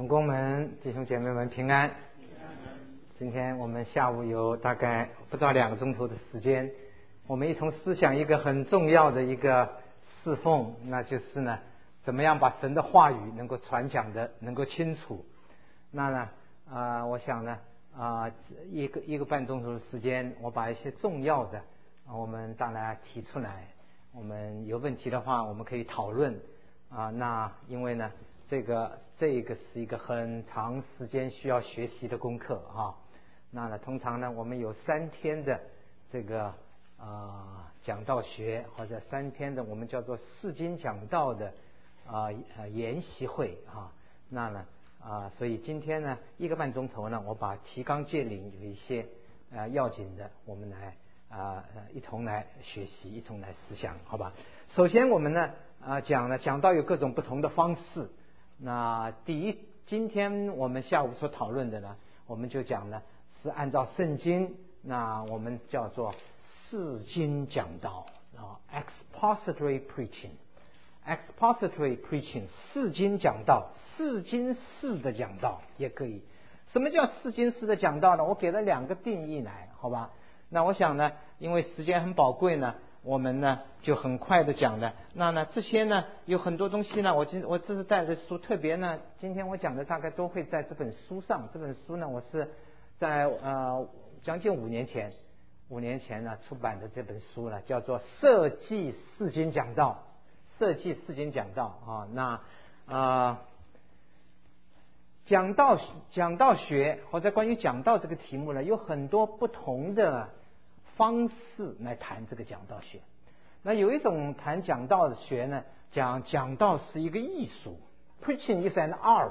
同工们、弟兄姐妹们平安。今天我们下午有大概不到2个钟头的时间，我们一同思想一个很重要的一个侍奉，那就是呢，怎么样把神的话语能够传讲的能够清楚。那呢，我想呢，一个半钟头的时间，我把一些重要的，我们当然提出来。我们有问题的话，我们可以讨论那因为呢，这个是一个很长时间需要学习的功课那呢，通常呢，我们有3天的这个讲道学，或者3天的我们叫做释经讲道的研习会那呢所以今天呢1个半钟头呢，我把提纲挈领有一些要紧的，我们来一同来学习，一同来思想，好吧？首先我们呢讲到有各种不同的方式。那今天我们下午所讨论的呢，我们就讲呢是按照圣经，那我们叫做释经讲道expository preaching 释经讲道，释经式的讲道也可以。什么叫释经式的讲道呢？我给了2个定义来，好吧？那我想呢，因为时间很宝贵呢，我们呢就很快的讲的。那呢这些呢有很多东西呢，我这是带的书，特别呢今天我讲的大概都会在这本书上。这本书呢我是在将近5年前呢出版的这本书呢，叫做设计释经讲道。讲道学或者关于讲道这个题目呢，有很多不同的方式来谈这个讲道学。那有一种谈讲道的学呢，讲道是一个艺术 ，preaching is an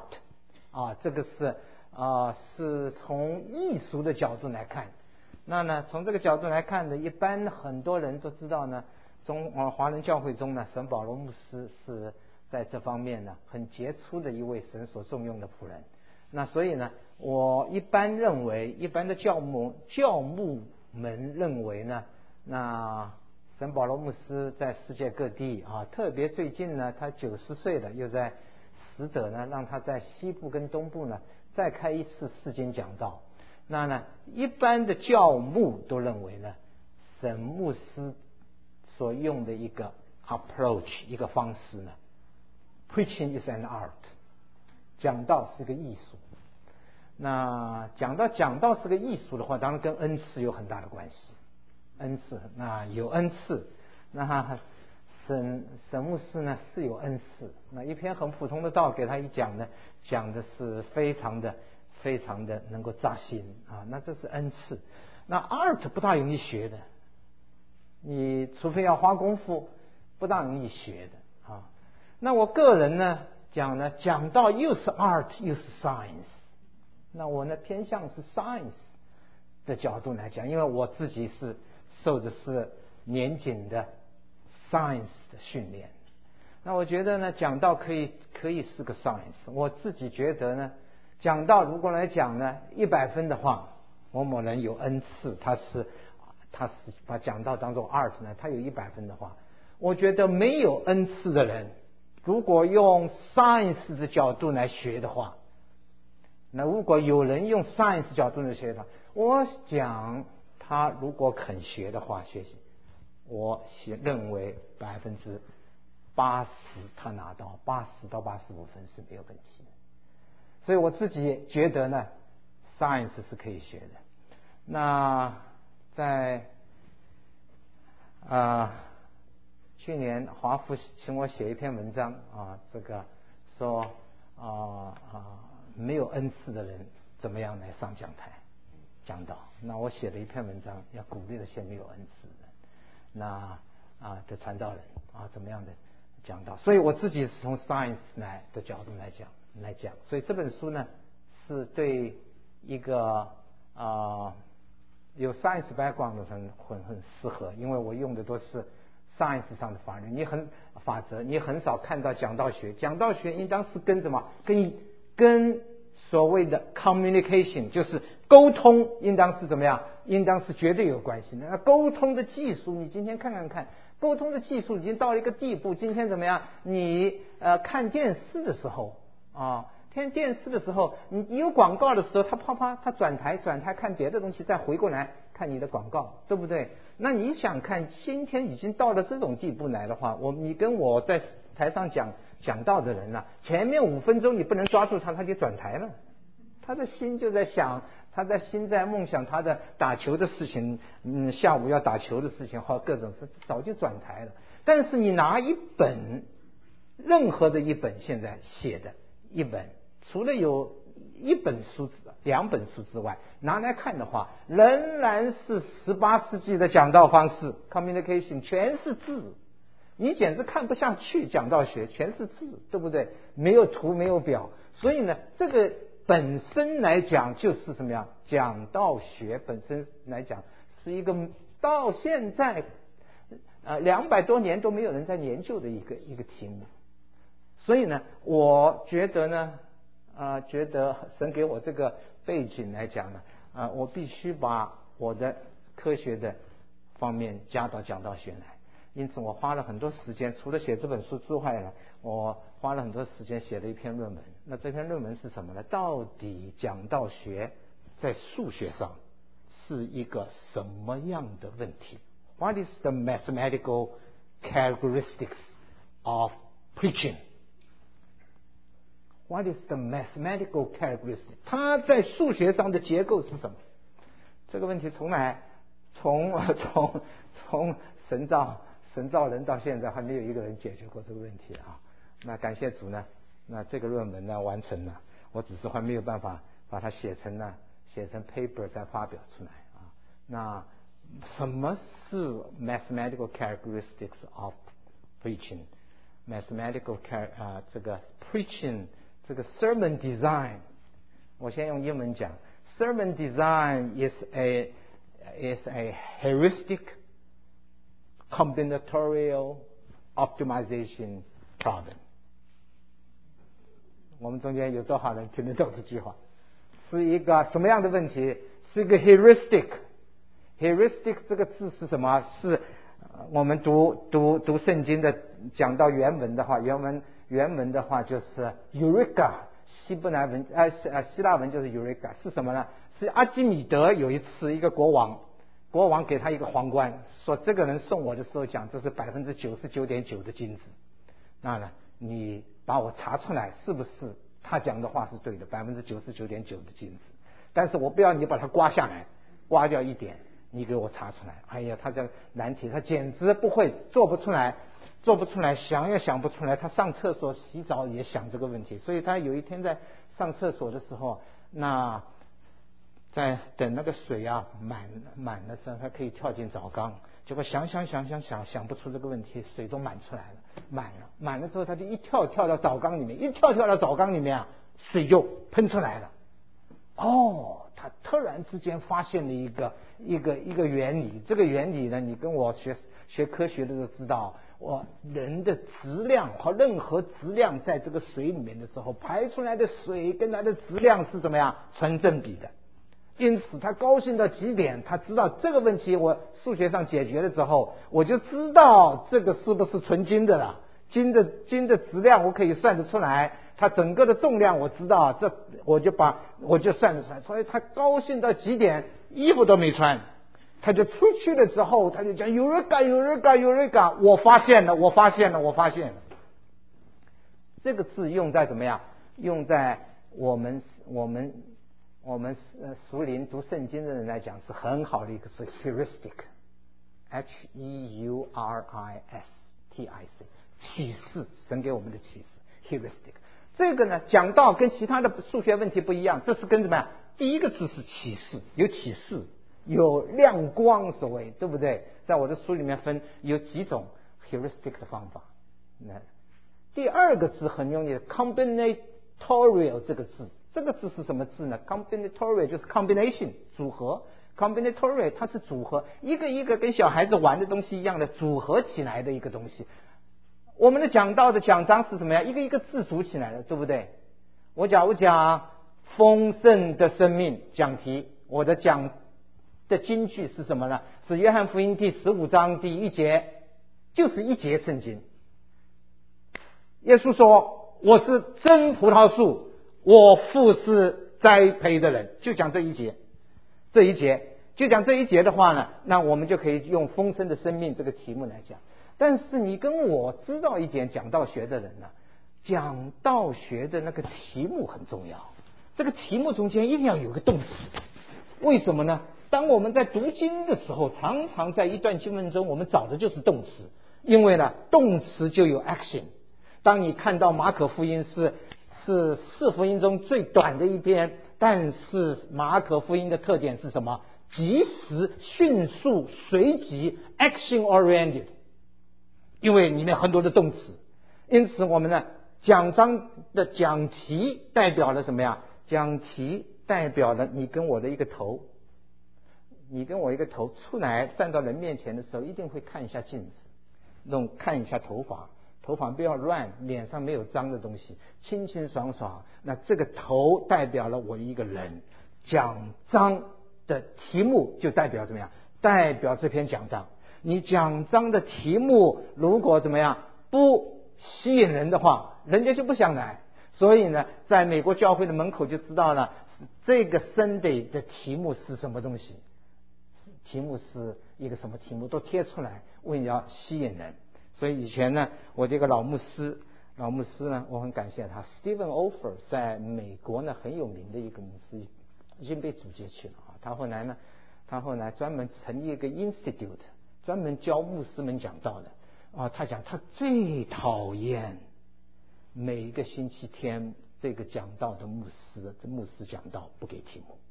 art 这个是从艺术的角度来看。那呢，从这个角度来看呢，一般很多人都知道呢，华人教会中呢，沈保罗牧师是在这方面呢很杰出的一位神所重用的仆人。那所以呢，我一般的教牧们认为呢，那沈保罗牧师在世界各地特别最近呢，他90岁了，又在使者呢让他在西部跟东部呢再开一次释经讲道。那呢，一般的教牧都认为呢，沈牧师所用的一个 approach 一个方式呢， preaching is an art， 讲道是个艺术。那讲道是个艺术的话，当然跟恩赐有很大的关系。那有恩赐，那沈牧师呢是有恩赐。那一篇很普通的道给他一讲呢，讲的是非常的能够扎心那这是恩赐。那 art 不大容易学的，你除非要花功夫，不大容易学的那我个人呢讲道又是 art 又是 science， 那我呢偏向是 science 的角度来讲，因为我自己是受的是严谨的 science 的训练。那我觉得呢，讲道可以是个 science。我自己觉得呢，讲道如果来讲呢100分的话，某人有恩赐，他是把讲道当作 art 呢，他有100分的话，我觉得没有恩赐的人，如果用 science 的角度来学的话，那如果有人用 science 角度来学的话，我讲他如果肯学的话，学习，我认为80%他拿到80到85分是没有问题的。所以我自己觉得呢 ，science 是可以学的。那在去年华福请我写一篇文章这个说没有恩赐的人怎么样来上讲台讲道。那我写了一篇文章，要鼓励那些没有恩赐的那的传道人怎么样的讲道。所以我自己是从 science 的角度来讲。所以这本书呢是对一个有 science background 的人很适合，因为我用的都是 science 上的法则，你很少看到讲道学应当是跟什么跟所谓的 communication 就是沟通，应当是怎么样，应当是绝对有关系的。那沟通的技术你今天看，沟通的技术已经到了一个地步，今天怎么样，你看电视的时候看电视的时候，你有广告的时候，他转台看别的东西，再回过来看你的广告，对不对？那你想看今天已经到了这种地步来的话，你跟我在台上讲道的人前面5分钟你不能抓住他就转台了，他的心就在想，他的心在梦想他的打球的事情，下午要打球的事情或各种事，早就转台了。但是你拿一本任何的一本现在写的一本，除了有1本书2本书之外，拿来看的话，仍然是18世纪的讲道方式 communication， 全是字，你简直看不下去。讲道学全是字，对不对？没有图没有表。所以呢，这个本身来讲就是什么样？讲道学本身来讲是一个到现在200多年都没有人在研究的一个题目。所以呢，我觉得呢觉得神给我这个背景来讲呢我必须把我的科学的方面加到讲道学来。因此我花了很多时间，除了写这本书之外呢，我花了很多时间写了一篇论文。那这篇论文是什么呢？到底讲道学在数学上是一个什么样的问题？ What is the mathematical characteristics of preaching? What is the mathematical characteristic? 它在数学上的结构是什么？这个问题从神造人到现在还没有一个人解决过这个问题那感谢主呢，那这个论文呢完成了，我只是还没有办法把它写成 paper 再发表出来那什么是 mathematical characteristics of preaching? Mathematical 这个 preaching 这个 sermon design， 我先用英文讲。 Sermon design is a heuristic combinatorial optimization problem。 我们中间有多少人听得懂这句话？是一个什么样的问题？是一个 heuristic 这个字是什么？是我们读圣经的讲到原文的话，原文的话就是 Eureka， 希腊文就是 Eureka， 是什么呢？是阿基米德有一次一个国王给他一个皇冠，说这个人送我的时候讲这是 99.9% 的金子，那呢你把我查出来是不是他讲的话是对的 99.9% 的金子，但是我不要你把它刮下来，刮掉一点，你给我查出来。哎呀，他这难题他简直不会，做不出来，想也想不出来。他上厕所洗澡也想这个问题，所以他有一天在上厕所的时候，那在等那个水满的时候，他可以跳进澡缸，结果想不出这个问题，水都满出来了，满了之后他就一跳到澡缸里面，水就喷出来了。他突然之间发现了一个原理，这个原理呢，你跟我学科学的都知道，人的质量和任何质量在这个水里面的时候，排出来的水跟它的质量是怎么样成正比的。因此他高兴到极点，他知道这个问题我数学上解决了之后，我就知道这个是不是纯金的了。金的质量我可以算得出来，它整个的重量我知道，这我就算得出来。所以他高兴到极点，衣服都没穿，他就出去了之后，他就讲 Eureka， 我发现了。这个字用在怎么样？用在我们属灵读圣经的人来讲是很好的一个是 heuristic， H-E-U-R-I-S-T-I-C， 启示，神给我们的启示 heuristic。 这个呢讲道跟其他的数学问题不一样，这是跟怎么样？第一个字是启示，有启示，有亮光，所谓对不对？在我的书里面分有几种 heuristic 的方法。第二个字很容易 combinatorial 这个字是什么字呢？ combinatorial 就是 combination 组合， combinatorial 它是组合，一个跟小孩子玩的东西一样的组合起来的一个东西。我们的讲道的讲章是什么呀？一个字组起来的，对不对？我讲丰盛的生命讲题，我的讲的金句是什么呢？是约翰福音第15章第1节，就是一节圣经。耶稣说我是真葡萄树， 我父是栽培的人，就讲这一节就讲这一节的话呢，那我们就可以用丰盛的生命这个题目来讲。但是你跟我知道一点讲道学的人呢，讲道学的那个题目很重要，这个题目中间一定要有个动词。为什么呢？当我们在读经的时候，常常在一段经文中我们找的就是动词，因为呢动词就有 action。 当你看到马可福音是四福音中最短的一篇，但是马可福音的特点是什么？及时、迅速、随即 action oriented， 因为里面很多的动词。因此我们呢讲章的讲题代表了什么呀？讲题代表了你跟我的一个头，你跟我一个头出来站到人面前的时候，一定会看一下镜子，看一下头发不要乱，脸上没有脏的东西，清清爽爽。那这个头代表了我一个人，讲章的题目就代表怎么样？代表这篇讲章。你讲章的题目如果怎么样不吸引人的话，人家就不想来。所以呢，在美国教会的门口就知道了，这个 Sunday 的题目是什么东西，题目是一个什么题目都贴出来，为了要吸引人。所以以前呢，我这个老牧师呢，我很感谢他 Stephen Olfer， 在美国呢很有名的一个牧师，已经被主接去了啊。他后来专门成立一个 institute， 专门教牧师们讲道的啊。他讲他最讨厌每一个星期天这个讲道的牧师讲道不给题目，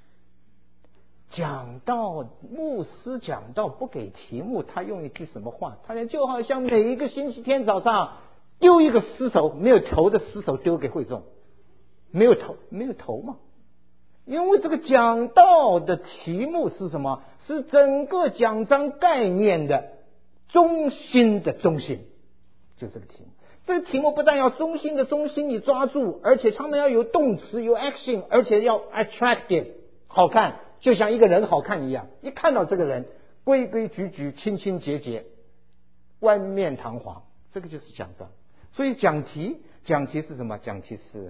牧师讲道不给题目，他用一句什么话？他就好像每一个星期天早上丢一个尸首，没有头的尸首丢给会众，没有头嘛。因为这个讲道的题目是什么？是整个讲章概念的中心的中心，就这个题目。这个题目不但要中心的中心你抓住，而且上面要有动词有 action， 而且要 attractive 好看，就像一个人好看一样。一看到这个人规规矩矩清清洁洁冠冕堂皇，这个就是讲章。所以讲题是什么？讲题是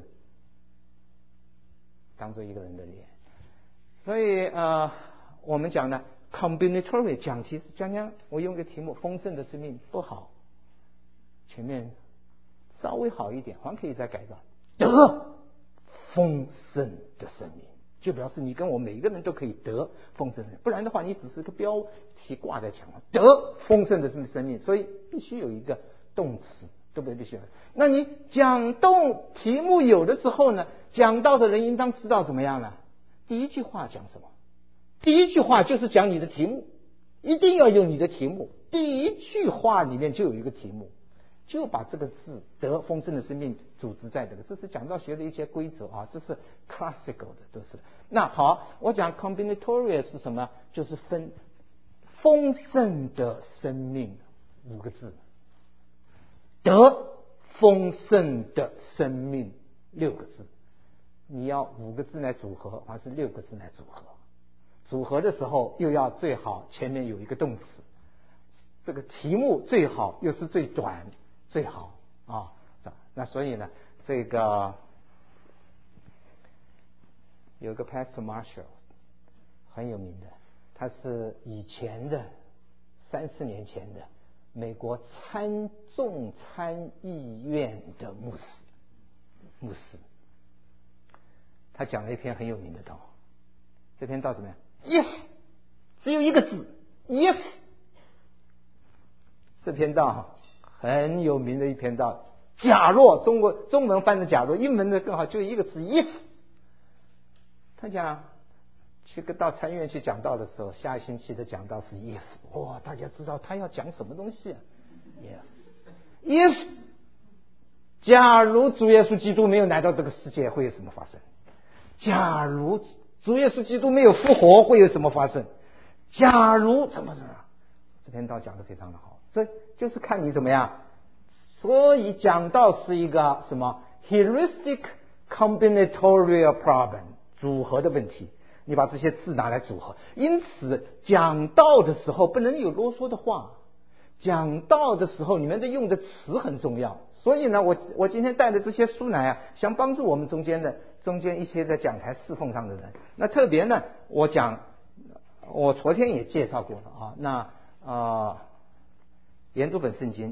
当做一个人的脸。所以我们讲呢 combinatory 讲题是讲我用个题目丰盛的生命不好，前面稍微好一点，还可以再改造得丰盛的生命，就表示你跟我每一个人都可以得丰盛的，不然的话你只是个标题挂在墙上，得丰盛的生命，所以必须有一个动词，对不对？必须有。那你讲动题目有的时候呢，讲到的人应当知道怎么样呢？第一句话讲什么？第一句话就是讲你的题目，一定要用你的题目。第一句话里面就有一个题目，就把这个字得丰盛的生命组织在这是讲道学的一些规则啊，这是 classical 的都是。那好，我讲 combinatory 是什么？就是分丰盛的生命5个字，得丰盛的生命6个字。你要5个字来组合，还是6个字来组合？组合的时候又要最好前面有一个动词，这个题目最好又是最短最好啊。那所以呢，这个有个 Pastor Marshall 很有名的，他是以前的3-4年前的美国众参议院的牧师，他讲了一篇很有名的道。这篇道怎么样？ If 只有一个字 If， 这篇道很有名的一篇道。假若中文翻的假若，英文的更好，就一个字 If。 他讲去到参议院去讲道的时候，下一星期的讲道是 If。 哇，大家知道他要讲什么东西啊？ If 假如主耶稣基督没有来到这个世界，会有什么发生？假如主耶稣基督没有复活，会有什么发生？假如怎么这篇道讲得非常的好，所以就是看你怎么样。所以讲道是一个什么 heuristic combinatorial problem 组合的问题，你把这些字拿来组合。因此讲道的时候不能有啰嗦的话，讲道的时候你们的用的词很重要， 所以呢，我今天带的这些书来啊，想帮助我们中间一些在讲台侍奉上的人。那特别呢，我昨天也介绍过了啊。那研读本圣经，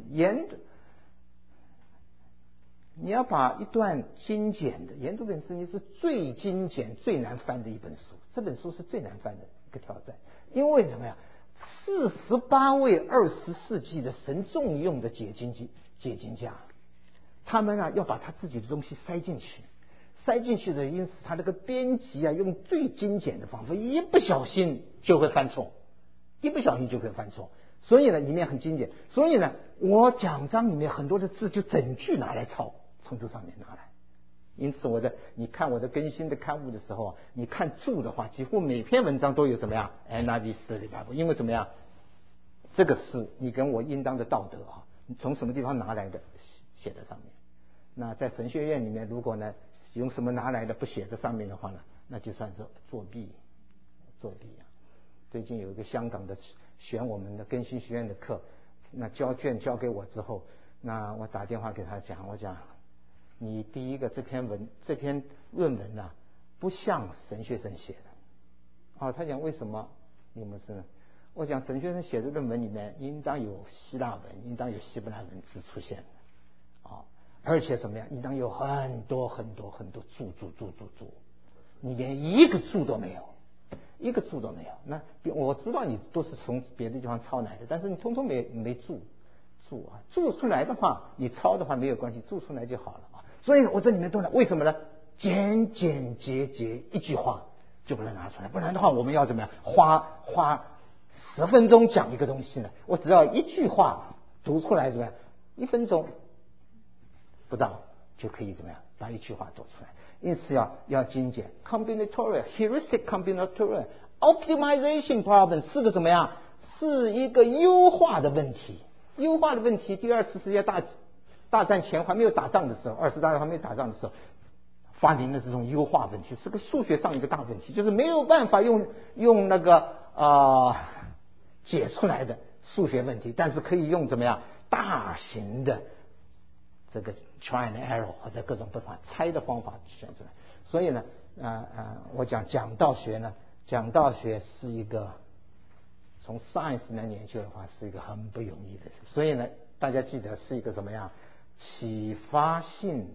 你要把一段精简的研读本圣经是最精简最难翻的一本书，这本书是最难翻的一个挑战。因为怎么样，48位20世纪的神重用的解经家，他们啊要把他自己的东西塞进去的，因此他这个编辑啊用最精简的方法，一不小心就会犯错。所以呢，里面很精简。所以呢，我讲章里面很多的字就整句拿来抄，从这上面拿来。因此你看我的更新的刊物的时候啊，你看注的话，几乎每篇文章都有怎么样 NIV Study Bible， 因为怎么样，这个是你跟我应当的道德啊，你从什么地方拿来的写在上面。那在神学院里面，如果呢用什么拿来的不写在上面的话呢，那就算是作弊啊。最近有一个香港的选我们的更新学院的课，那交卷交给我之后，那我打电话给他讲，我讲你第一个这篇论文啊不像神学生写的。他讲为什么你们是呢？我讲神学生写的论文里面应当有希腊文，应当有希伯来文字出现的而且怎么样，应当有很多注，你连一个注都没有。那我知道你都是从别的地方抄来的，但是你通通没注出来的话，你抄的话没有关系，注出来就好了啊。所以我这里面都来，为什么呢？简洁一句话就把它拿出来，不然的话我们要怎么样花10分钟讲一个东西呢？我只要一句话读出来怎么样，1分钟不到就可以怎么样把一句话读出来。因此要精简 combinatorial heuristic combinatorial optimization problem 是个怎么样，是一个优化的问题。第二次世界大战前还没有打仗的时候，20大战还没有打仗的时候发明的这种优化问题，是个数学上一个大问题，就是没有办法用那个解出来的数学问题，但是可以用怎么样大型的这个 try and error 或者各种办法猜的方法选出来。所以呢我讲道学是一个从 science 来研究的话是一个很不容易的。所以呢大家记得是一个什么样启发性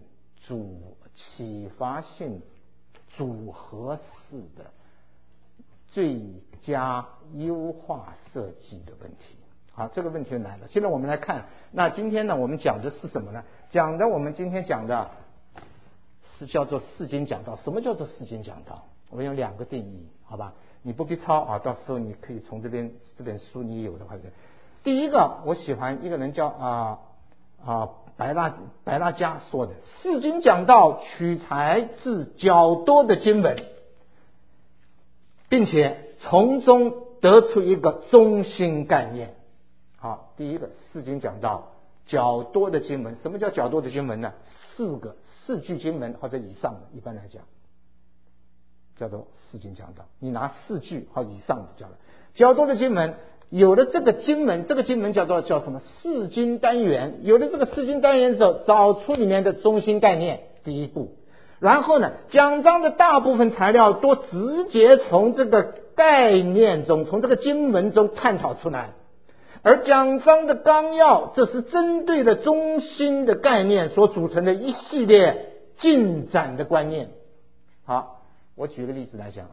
组合式的最佳优化设计的问题。好，这个问题来了。现在我们来看，那今天呢我们讲的是什么呢？我们今天讲的是叫做释经讲道。什么叫做释经讲道？我用2个定义，好吧？你不必抄到时候你可以从这本书你有的话。第一个，我喜欢一个人叫白拉加说的，释经讲道取材自较多的经文，并且从中得出一个中心概念。好，第一个，释经讲道较多的经文。什么叫较多的经文呢？4句经文或者以上的，一般来讲叫做释经讲道。你拿4句或以上的叫了较多的经文。有了这个经文叫什么？释经单元。有了这个释经单元之后，找出里面的中心概念，第一步。然后呢，讲章的大部分材料都直接从这个概念中，从这个经文中探讨出来。而讲章的纲要，这是针对的中心的概念所组成的一系列进展的观念。好，我举个例子来讲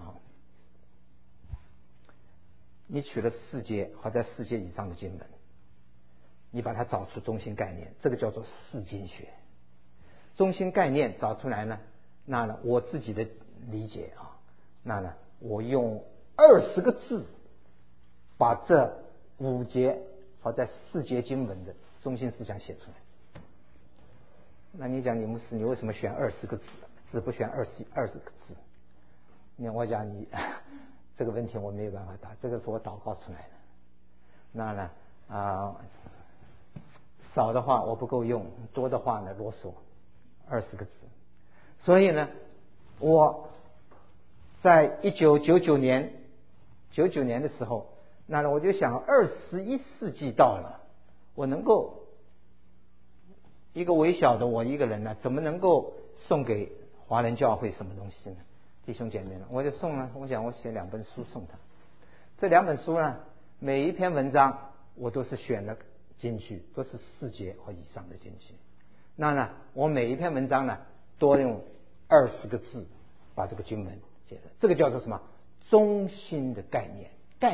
你取了4节或者4节以上的经文，你把它找出中心概念，这个叫做释经学。中心概念找出来呢，那呢我自己的理解那呢我用20个字把这5节或者4节经文的中心思想写出来。那你讲你牧师，你为什么选20个字不选20个字？我讲你这个问题我没有办法答，这个是我祷告出来的。那呢少的话我不够用，多的话呢啰嗦20个字。所以呢我在1999年的时候，那我就想21世纪到了，我能够一个微小的我一个人呢，怎么能够送给华人教会什么东西呢？弟兄姐妹呢，我就送了，我想我写2本书送他。这2本书呢，每一篇文章我都是选了金句，都是4节或以上的金句。那呢，我每一篇文章呢，多用20个字把这个经文写的，这个叫做什么？中心的概念，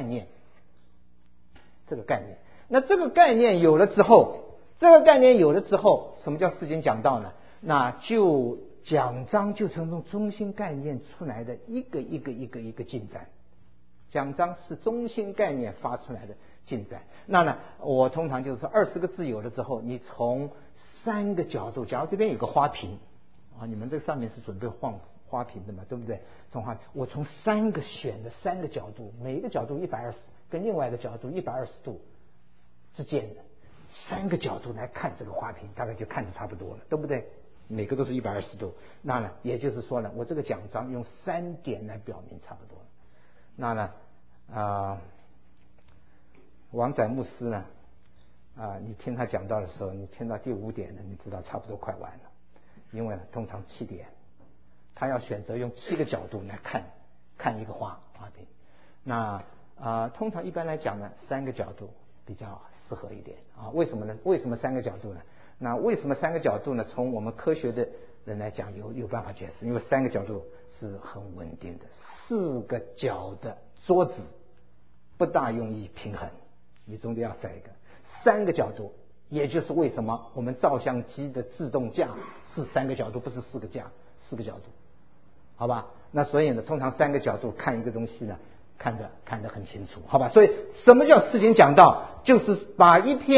这个概念。那这个概念有了之后，什么叫世经讲道呢？那就讲章就从中心概念出来的一个进展。讲章是中心概念发出来的进展。那呢，我通常就是说20个字有了之后，你从3个角度，假如这边有个花瓶啊，你们这个上面是准备放花瓶的嘛，对不对？我从选了3个角度，每一个角度120，跟另外一个角度120度之间的3个角度来看这个花瓶，大概就看得差不多了，对不对？每个都是120度。那呢，也就是说呢，我这个讲章用3点来表明差不多了。那呢，王载牧师呢，你听他讲到的时候，你听到第5点呢，你知道差不多快完了，因为通常7点，他要选择用7个角度来看一个花瓶。那通常一般来讲呢，3个角度比较适合一点啊。为什么呢？为什么3个角度呢？那为什么3个角度呢？从我们科学的人来讲，有办法解释，因为3个角度是很稳定的。4个角的桌子不大容易平衡，你总得要塞一个。3个角度，也就是为什么我们照相机的自动架是3个角度，不是4个角度，好吧？那所以呢，通常3个角度看一个东西呢，看得很清楚，好吧？所以什么叫世经讲道？就是把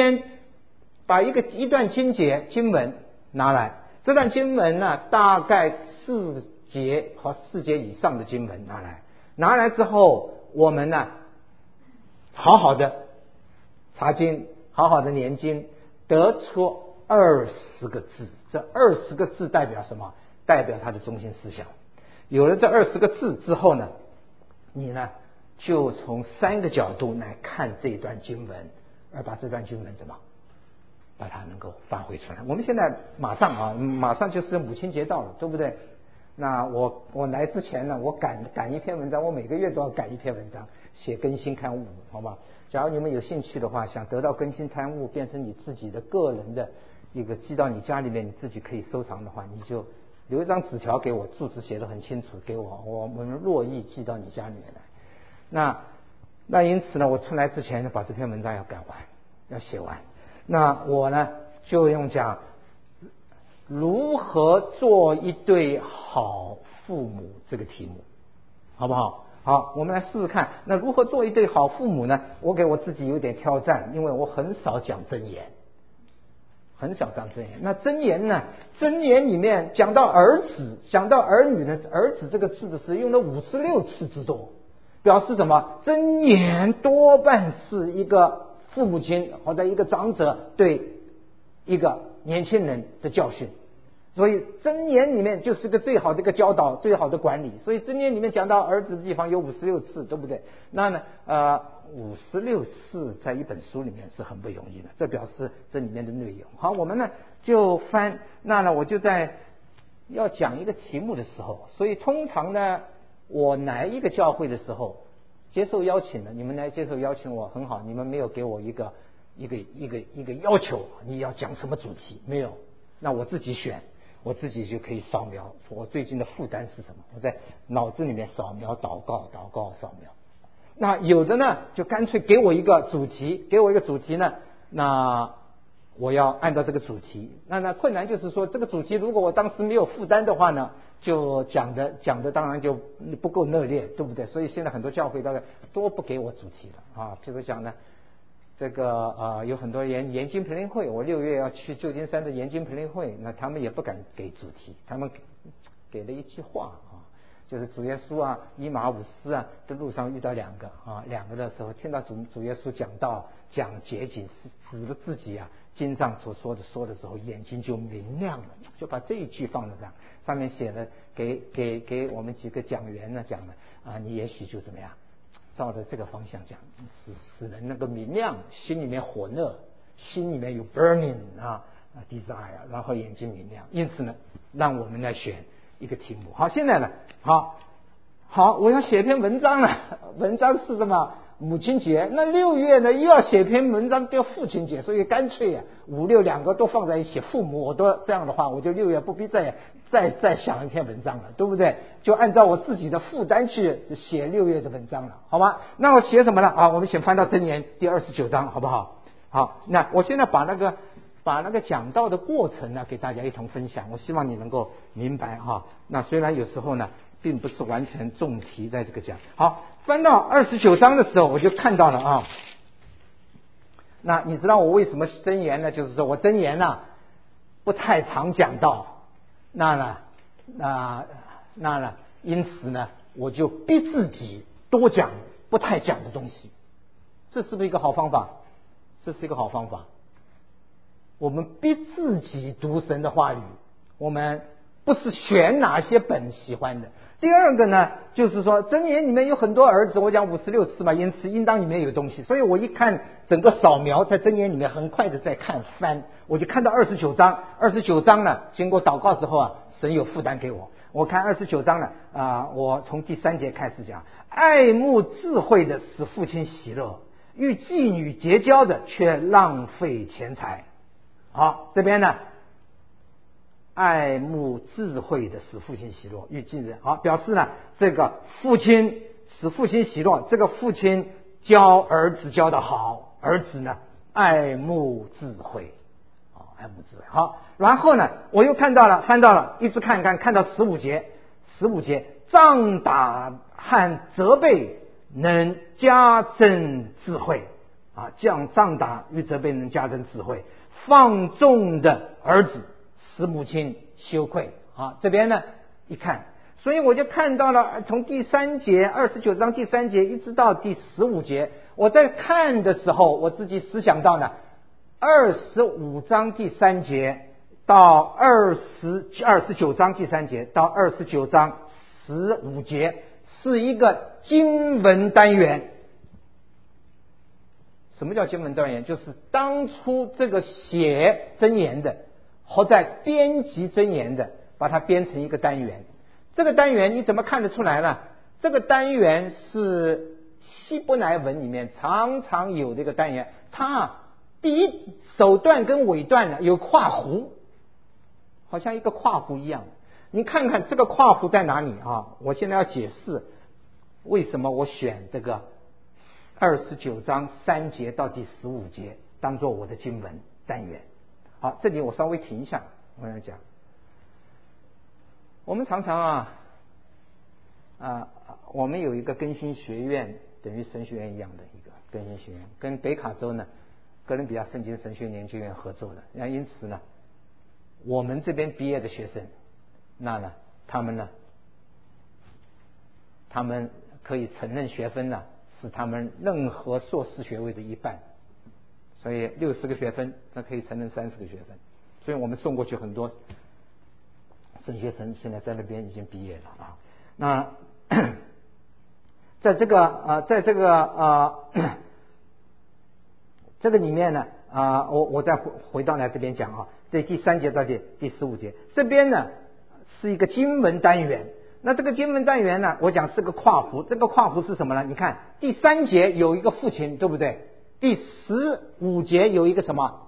一段经文拿来，这段经文呢，大概4节和4节以上的经文拿来之后，我们呢好好的查经，好好的研经，得出20个字。这20个字代表什么？代表它的中心思想。有了这20个字之后呢，你呢就从3个角度来看这段经文，而把这段经文怎么把它能够发挥出来。我们现在马上就是母亲节到了，对不对？那我来之前呢，我赶一篇文章，我每个月都要赶一篇文章，写更新刊物，好吧？假如你们有兴趣的话，想得到更新刊物变成你自己的个人的一个寄到你家里面，你自己可以收藏的话，你就留一张纸条给我，住址写得很清楚给我们乐意寄到你家里面来。那因此呢，我出来之前呢，把这篇文章要赶完，要写完。那我呢就用讲如何做一对好父母这个题目，好不好？好，我们来试试看。那如何做一对好父母呢？我给我自己有点挑战，因为我很少讲箴言。那箴言呢？箴言里面讲到儿子，讲到儿女呢，儿子这个字的是用了56次之多，表示什么？箴言多半是一个父母亲或者一个长者对一个年轻人的教训，所以箴言里面就是个最好的一个教导，最好的管理。所以箴言里面讲到儿子的地方有56次，对不对？那呢56次在一本书里面是很不容易的，这表示这里面的内容。好，我们呢就翻。那呢我就在要讲一个题目的时候，所以通常呢我来一个教会的时候接受邀请的，你们来接受邀请我很好，你们没有给我一个要求，你要讲什么主题没有？那我自己选，我自己就可以扫描我最近的负担是什么，我在脑子里面扫描祷告扫描。那有的呢就干脆给我一个主题呢，那我要按照这个主题。那困难就是说，这个主题如果我当时没有负担的话呢，就讲的当然就不够热烈，对不对？所以现在很多教会大概都不给我主题了啊。譬如讲呢，这个有很多研经培灵会，我6月要去旧金山的研经培灵会，那他们也不敢给主题，他们给了一句话啊，就是主耶稣以马忤斯的路上遇到两个的时候，听到主耶稣讲捷径，指着自己经上所说的时候，眼睛就明亮了，就把这一句放在上面写了，给我们几个讲员呢讲了你也许就怎么样，照着这个方向讲，使人那个明亮，心里面火热，心里面有 burning desire， 然后眼睛明亮。因此呢，让我们来选一个题目。好，现在呢，好，我要写篇文章了。文章是什么？母亲节。那6月呢，又要写篇文章叫父亲节，所以干脆5、6两个都放在一起。父母我都这样的话，我就6月不必再想一篇文章了，对不对？就按照我自己的负担去写6月的文章了，好吗？那我写什么呢？我们先翻到箴言第29章，好不好？好，那我现在把那个讲道的过程呢，给大家一同分享。我希望你能够明白哈。那虽然有时候呢，并不是完全重题在这个讲。好，翻到29章的时候，我就看到了那你知道我为什么箴言呢？就是说我箴言呢不太常讲道，那因此呢，我就逼自己多讲不太讲的东西。这是不是一个好方法？这是一个好方法。我们逼自己读神的话语，我们不是选哪些本喜欢的。第二个呢，就是说箴言里面有很多儿子，我讲56次嘛，因此应当里面有东西，所以我一看整个扫描在箴言里面，很快的在翻，我就看到29章。29章呢，经过祷告之后神有负担给我。我看29章呢我从第3节开始讲，爱慕智慧的使父亲喜乐，与妓女结交的却浪费钱财。好，这边呢，爱慕智慧的使父亲喜乐，与妓女。好，表示呢，这个父亲使父亲喜乐，这个父亲教儿子教得好，儿子呢爱慕智慧，爱慕智慧。好，然后呢，我又翻到了，一直看到15节，杖打和责备能加增智慧杖打与责备能加增智慧，放纵的儿子使母亲羞愧。这边呢一看，所以我就看到了从第3节29章第3节一直到第15节，我在看的时候，我自己思想到呢，25章第3节到29章第3节到29章15节是一个经文单元。什么叫经文单元？就是当初这个写箴言的或在编辑箴言的，把它编成一个单元。这个单元你怎么看得出来呢？这个单元是希伯来文里面常常有的一个单元，它第一首段跟尾段呢有括弧，好像一个括弧一样。你看看这个括弧在哪里我现在要解释为什么我选这个29章3节到第15节当做我的经文单元。好，这里我稍微停一下，我要讲，我们常常我们有一个更新学院，等于神学院一样的一个更新学院，跟北卡州呢哥伦比亚圣经神学研究院合作的。那因此呢，我们这边毕业的学生，那呢他们可以承认学分呢是他们任何硕士学位的一半，所以60个学分，那可以承认30个学分。所以我们送过去很多神学生，现在在那边已经毕业了那在这个里面呢我再回到来这边讲这第3节到第15节，这边呢是一个经文单元。那这个经文单元呢，我讲是个括弧。这个括弧是什么呢？你看第3节有一个父亲，对不对？第15节有一个什么？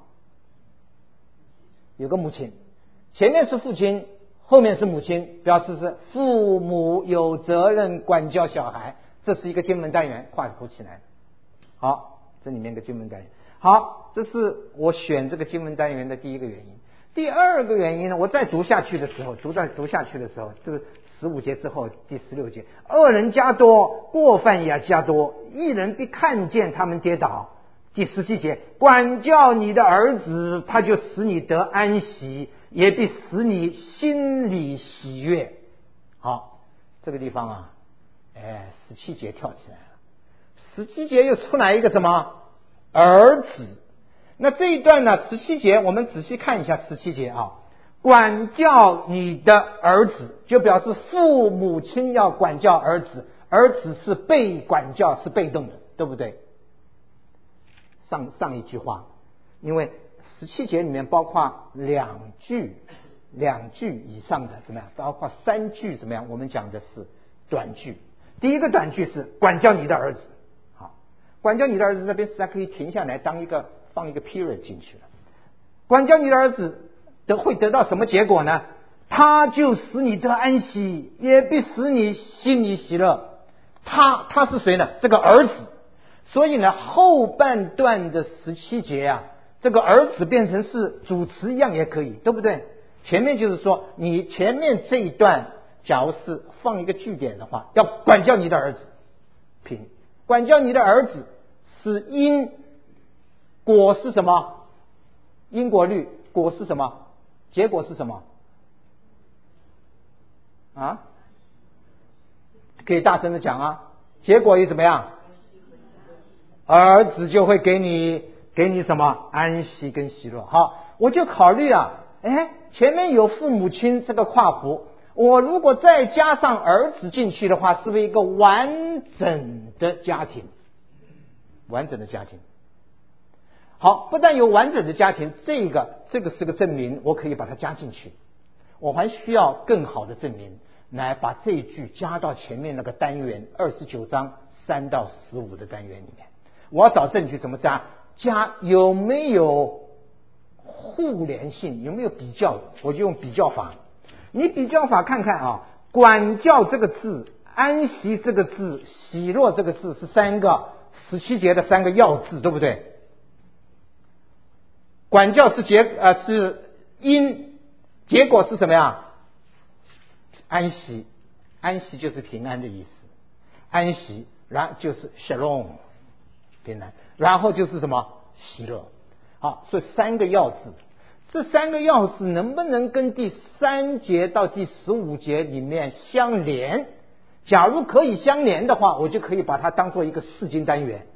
有个母亲。前面是父亲，后面是母亲，表示是父母有责任管教小孩。这是一个经文单元，括弧起来。好，这里面的经文单元。好，这是我选这个经文单元的第一个原因。第二个原因呢，我再读下去的时候，这个15节之后第16节，恶人加多，过犯也加多，义人必看见他们跌倒。第17节，管教你的儿子，他就使你得安息，也必使你心里喜悦。好，这个地方17节跳起来了，17节又出来一个什么？儿子。那这一段呢，17节我们仔细看一下17节管教你的儿子，就表示父母亲要管教儿子，儿子是被管教，是被动的，对不对？上一句话，因为 17节里面包括两句以上的怎么样？包括3句怎么样？我们讲的是短句。第一个短句是管教你的儿子，好，管教你的儿子这边实在可以停下来放一个 period 进去了。管教你的儿子会得到什么结果呢？他就使你得安息，也必使你心里喜乐。他是谁呢？这个儿子。所以呢，后半段的17节啊，这个儿子变成是主词一样也可以，对不对？前面就是说，你前面这一段假如是放一个句点的话，要管教你的儿子，管教你的儿子是因，果是什么？因果律，果是什么？结果是什么？啊？可以大声的讲啊！结果又怎么样？儿子就会给你什么？安息跟喜乐。好，我就考虑啊，前面有父母亲这个括弧，我如果再加上儿子进去的话，是不是一个完整的家庭？完整的家庭。好，不但有完整的家庭，这个是个证明，我可以把它加进去。我还需要更好的证明，来把这一句加到前面那个单元29章3到15的单元里面。我要找证据怎么加有没有互联性，有没有比较，我就用比较法。你比较法看看啊，管教这个字，安息这个字，喜乐这个字是17节的3个要字，对不对？管教是因，结果是什么呀？安息，安息就是平安的意思，安息，然后就是 shalom 平安，然后就是什么？喜乐。好，所以3个要字，这3个要字能不能跟第3节到第15节里面相连？假如可以相连的话，我就可以把它当做一个4经单元。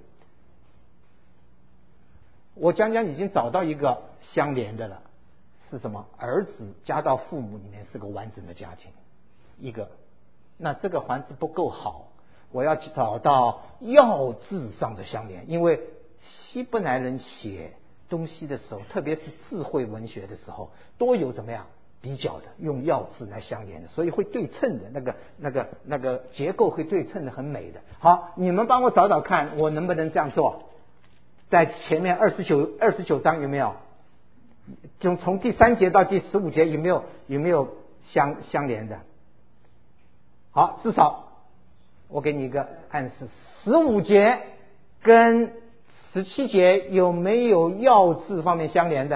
我将已经找到一个相连的了，是什么？儿子加到父母里面是个完整的家庭，一个。那这个还是不够好，我要找到要字上的相连，因为希伯来人写东西的时候，特别是智慧文学的时候，多有怎么样比较的，用要字来相连的，所以会对称的，那个结构会对称的，很美的。好，你们帮我找找看，我能不能这样做？在前面29章有没有？就从第3节到第15节有没有相连的？好，至少我给你一个暗示，15节跟17节有没有要字方面相连的？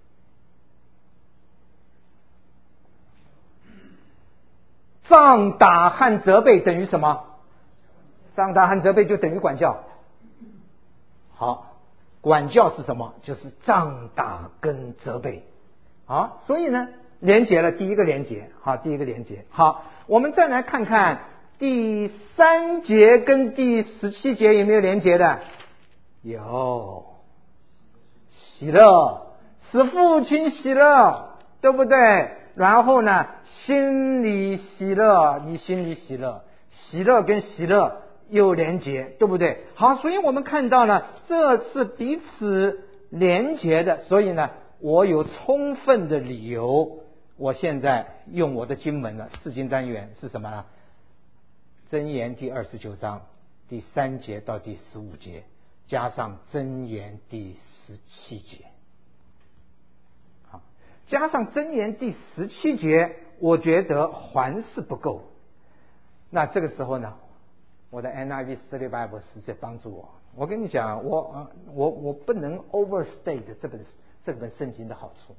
杖打和责备等于什么？杖打和责备就等于管教。好。管教是什么？就是杖打跟责备。好，所以呢，连结了第一个连结。好，第一个连结。好，我们再来看看第3节跟第17节有没有连结的？有，喜乐，使父亲喜乐，对不对？然后呢，心里喜乐，你心里喜乐，喜乐跟喜乐有连结，对不对？好，所以我们看到了这是彼此连结的，所以呢，我有充分的理由，我现在用我的经文了，4经单元是什么呢？箴言第29章第3节到第15节，加上箴言第17节。好，加上箴言第17节，我觉得还是不够。那这个时候呢，我的 NIV Study Bible 是在帮助我。我跟你讲，我不能 overstate 这本圣经的好处。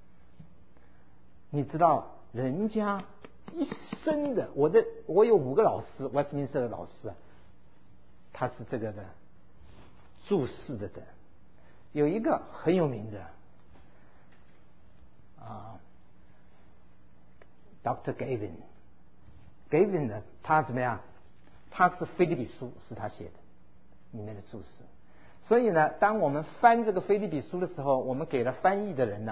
你知道，人家一生的，我有5个老师，Westminster 的老师啊，他是这个的注释的，有一个很有名的Dr. Gavin 呢，他怎么样？他是腓立比书是他写的里面的注释，所以呢，当我们翻这个腓立比书的时候，我们给了翻译的人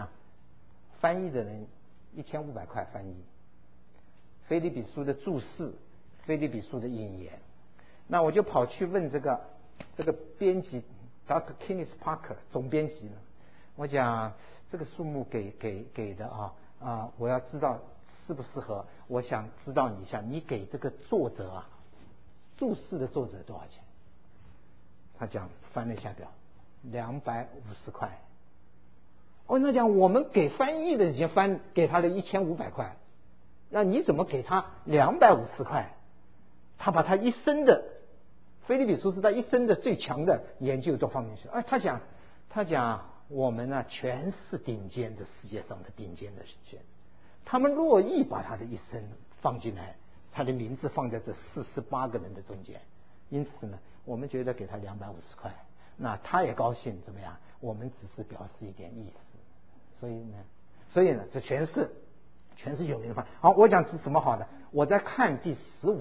1500块翻译腓立比书的注释，腓立比书的引言。那我就跑去问这个编辑 Dr. Kenneth Parker 总编辑呢， 我讲这个数目给的我要知道适不适合，我想知道你一下，你给这个作者注释的作者多少钱？他讲翻了一下表，250块。那讲我们给翻译的已经给他的1500块，那你怎么给他250块？他把他一生的菲利比苏斯他一生的最强的研究都放进去。他讲我们呢全是顶尖的，世界上的顶尖的学者，他们乐意把他的一生放进来，他的名字放在这48个人的中间。因此呢，我们觉得给他250块，那他也高兴，怎么样？我们只是表示一点意思。所以呢，这全是有名的话。好，我讲是什么好的？我在看第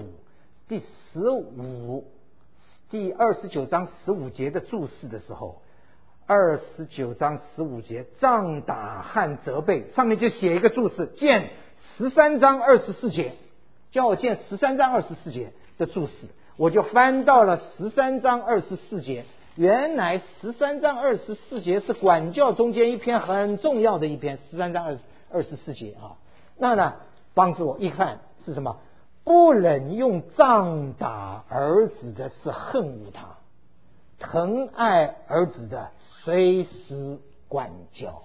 29章15节的注释的时候，29章15节杖打和责备，上面就写一个注释，见13章24节，叫我见13章24节的注释，我就翻到了13章24节。原来13章24节是管教中间一篇很重要的一篇，13章24节那呢，帮助我一看是什么？不能用杖打儿子的是恨恶他，疼爱儿子的随时管教，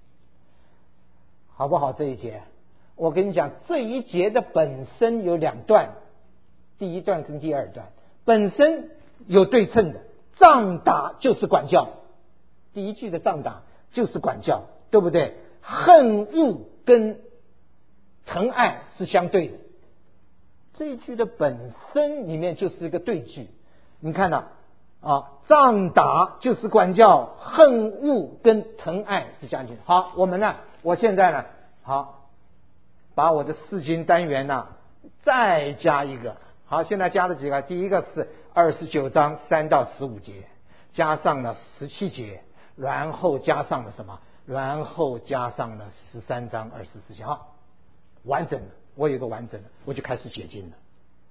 好不好？这一节我跟你讲，这一节的本身有2段，第一段跟第二段本身有对称的。杖打就是管教，第一句的杖打就是管教，对不对？恨恶跟疼爱是相对的，这一句的本身里面就是一个对句。你看到杖打就是管教，恨恶跟疼爱是相对的。好，我现在呢，把我的释经单元再加一个。好，现在加了几个？第一个是29章3到15节，加上了17节，然后加上了什么？然后加上了13章24节。好，完整了，我有个完整的，我就开始解经了。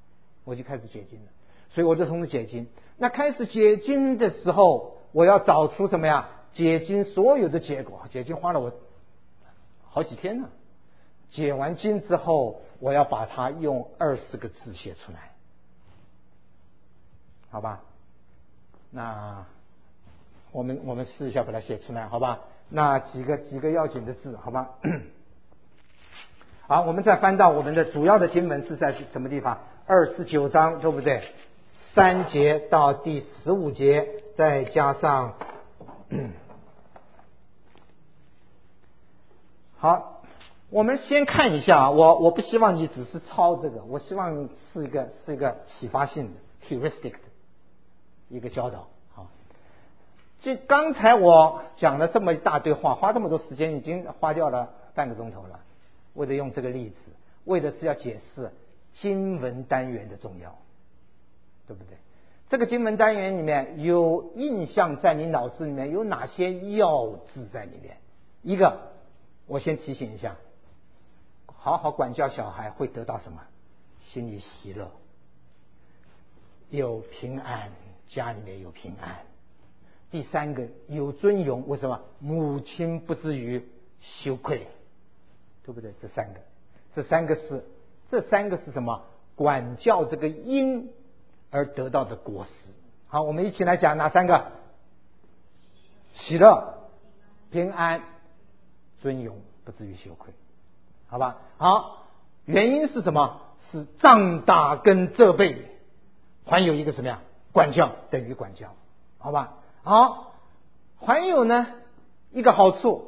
所以我就从此解经。那开始解经的时候，我要找出什么呀？解经所有的结果。解经花了我好几天呢。解完经之后，我要把它用20个字写出来，好吧？那我们试一下把它写出来，好吧？那几个要紧的字，好吧？好，我们再翻到我们的主要的经文是在什么地方？29章，对不对？3节到第15节，再加上好。我们先看一下我不希望你只是抄这个，我希望是一个启发性的 heuristic 的一个教导。好，就刚才我讲了这么一大堆话，花这么多时间，已经花掉了半个钟头了，为了用这个例子，为的是要解释经文单元的重要，对不对？这个经文单元里面有印象，在你脑子里面有哪些要字在里面？一个，我先提醒一下，好好管教小孩会得到什么？心里喜乐，有平安，家里面有平安。第三个，有尊荣，为什么？母亲不至于羞愧，对不对？这三个是什么？管教这个因而得到的果实。好，我们一起来讲哪三个？喜乐、平安、尊荣，不至于羞愧。好吧，好，原因是什么？是杖打跟责备，还有一个什么呀？管教等于管教，好吧？好，还有呢一个好处，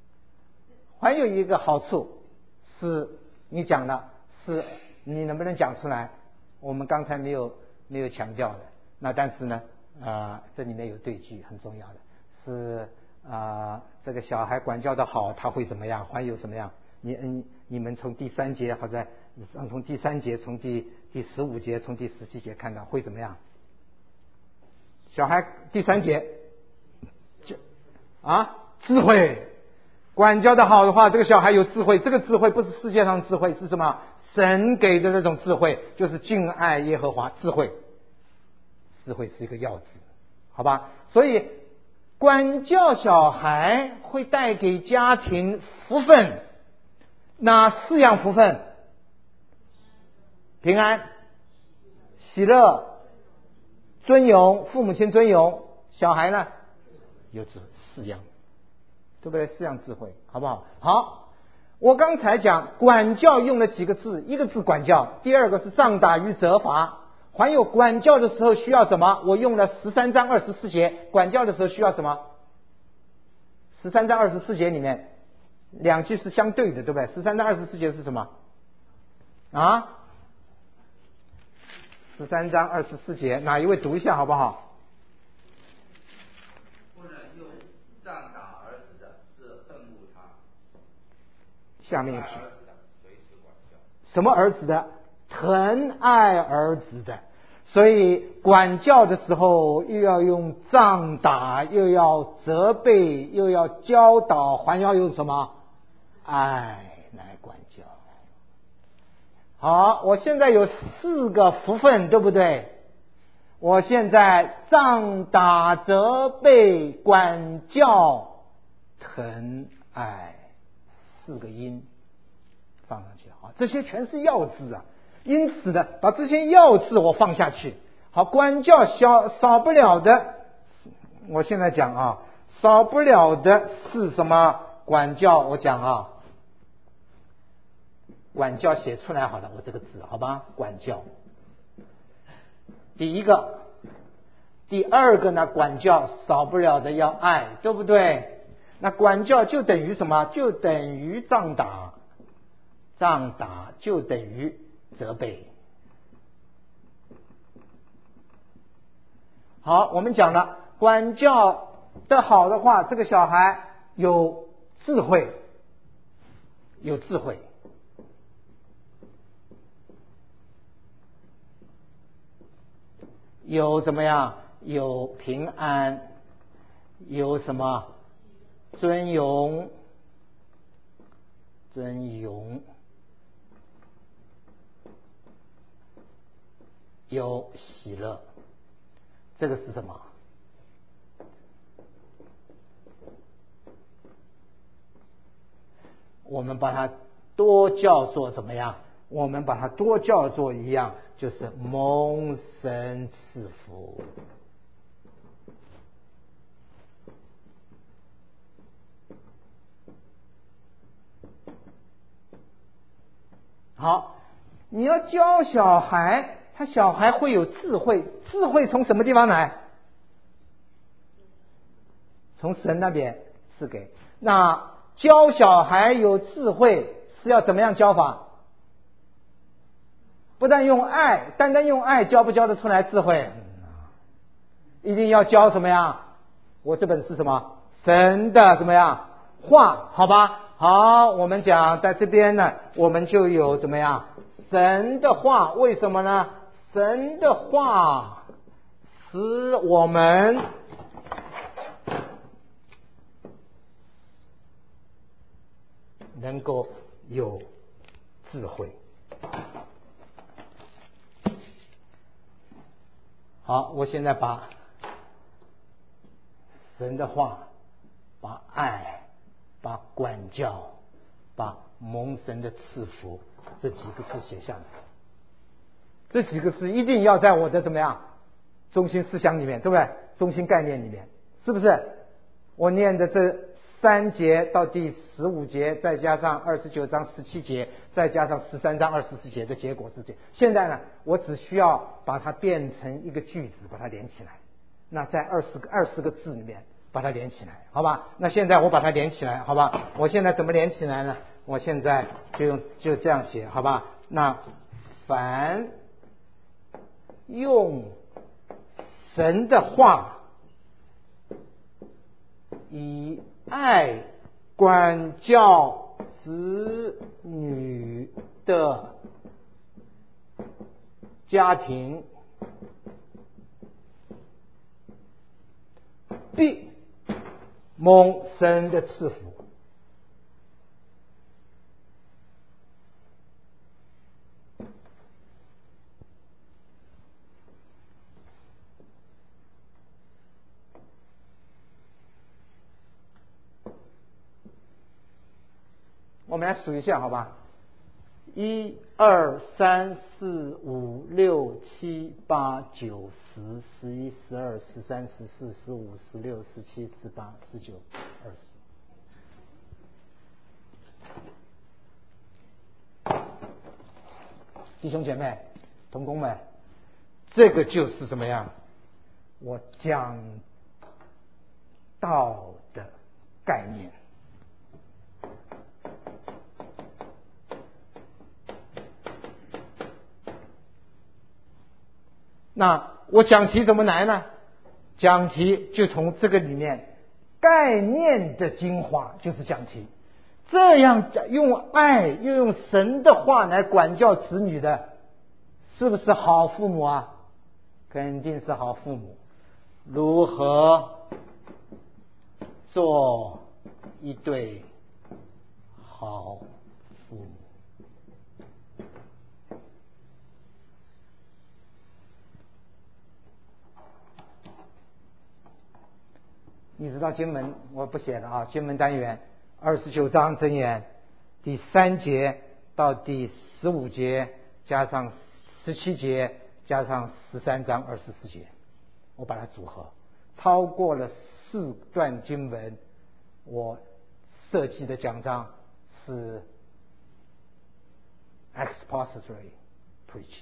是你讲的，是你能不能讲出来？我们刚才没有强调的，那但是呢这里面有对句很重要的是这个小孩管教的好，他会怎么样？还有什么样？你们从第3节，或者从第3节，从第15节，从第17节看到会怎么样？小孩第3节智慧，管教的好的话，这个小孩有智慧。这个智慧不是世界上智慧，是什么？神给的那种智慧，就是敬爱耶和华。智慧是一个要旨，好吧？所以管教小孩会带给家庭福分，哪4样福分？平安、喜乐、尊荣，父母亲尊荣，小孩呢有这4样，对不对？4样智慧，好不好？好，我刚才讲管教用了几个字，一个字管教，第二个是杖打与责罚。还有管教的时候需要什么？我用了13章24节，管教的时候需要什么？13章24节里面2句是相对的，对不对？13章24节是什么啊？13章24节，哪一位读一下好不好？ 不能用杖打儿子的，是恨恶他。 下面疼爱儿子的，随时管教。 什么儿子的？疼爱儿子的。所以管教的时候又要用杖打，又要责备，又要教导，还要用什么？爱来管教。好，我现在有4个福分，对不对？我现在杖打、责备、管教、疼爱，4个音放上去。好，这些全是要字啊。因此呢，把这些要字我放下去。好，管教少不了的，我现在讲啊，少不了的是什么？管教，我讲啊，管教写出来好了，我这个字好吧？管教，第一个，第二个呢？管教少不了的要爱，对不对？那管教就等于什么？就等于杖打，杖打就等于责备。好，我们讲了，管教的好的话，这个小孩有智慧，有智慧。有怎么样？有平安，有什么？尊荣，尊荣。有喜乐，这个是什么？我们把它多叫做怎么样？我们把它多叫做一样，就是蒙神赐福。好，你要教小孩，他小孩会有智慧，智慧从什么地方来？从神那边赐给。那教小孩有智慧是要怎么样教法？不但用爱，单单用爱教不教得出来智慧？一定要教什么呀？我这本是什么？神的怎么样？话，好吧？好，我们讲在这边呢，我们就有怎么样？神的话，为什么呢？神的话使我们能够有智慧。好，我现在把神的话，把爱，把管教，把蒙神的赐福这几个字写下来。这几个字一定要在我的怎么样中心思想里面，对不对？中心概念里面，是不是？我念的这3节到第15节，再加上29章17节，再加上13章24节的结果是这。现在呢，我只需要把它变成一个句子，把它连起来。那在20个字里面把它连起来，好吧？那现在我把它连起来，好吧？我现在怎么连起来呢？我现在就这样写，好吧？那凡用神的话以爱管教子女的家庭，必蒙神的赐福。 我们来数一下，好吧？1、2、3、4、5、6、7、8、9、10、11、12、13、14、15、16、17、18、19、20。弟兄姐妹、同工们，这个就是怎么样？我讲道的概念。那我讲题怎么来呢？讲题就从这个里面概念的精华就是讲题。这样用爱又用神的话来管教子女的，是不是好父母啊？肯定是好父母。如何做一对好父母？你知道经文我不写了啊，经文单元29章箴言第3节到第15节加上17节加上13章24节，我把它组合，超过了4段经文。我设计的讲章是 expository preaching。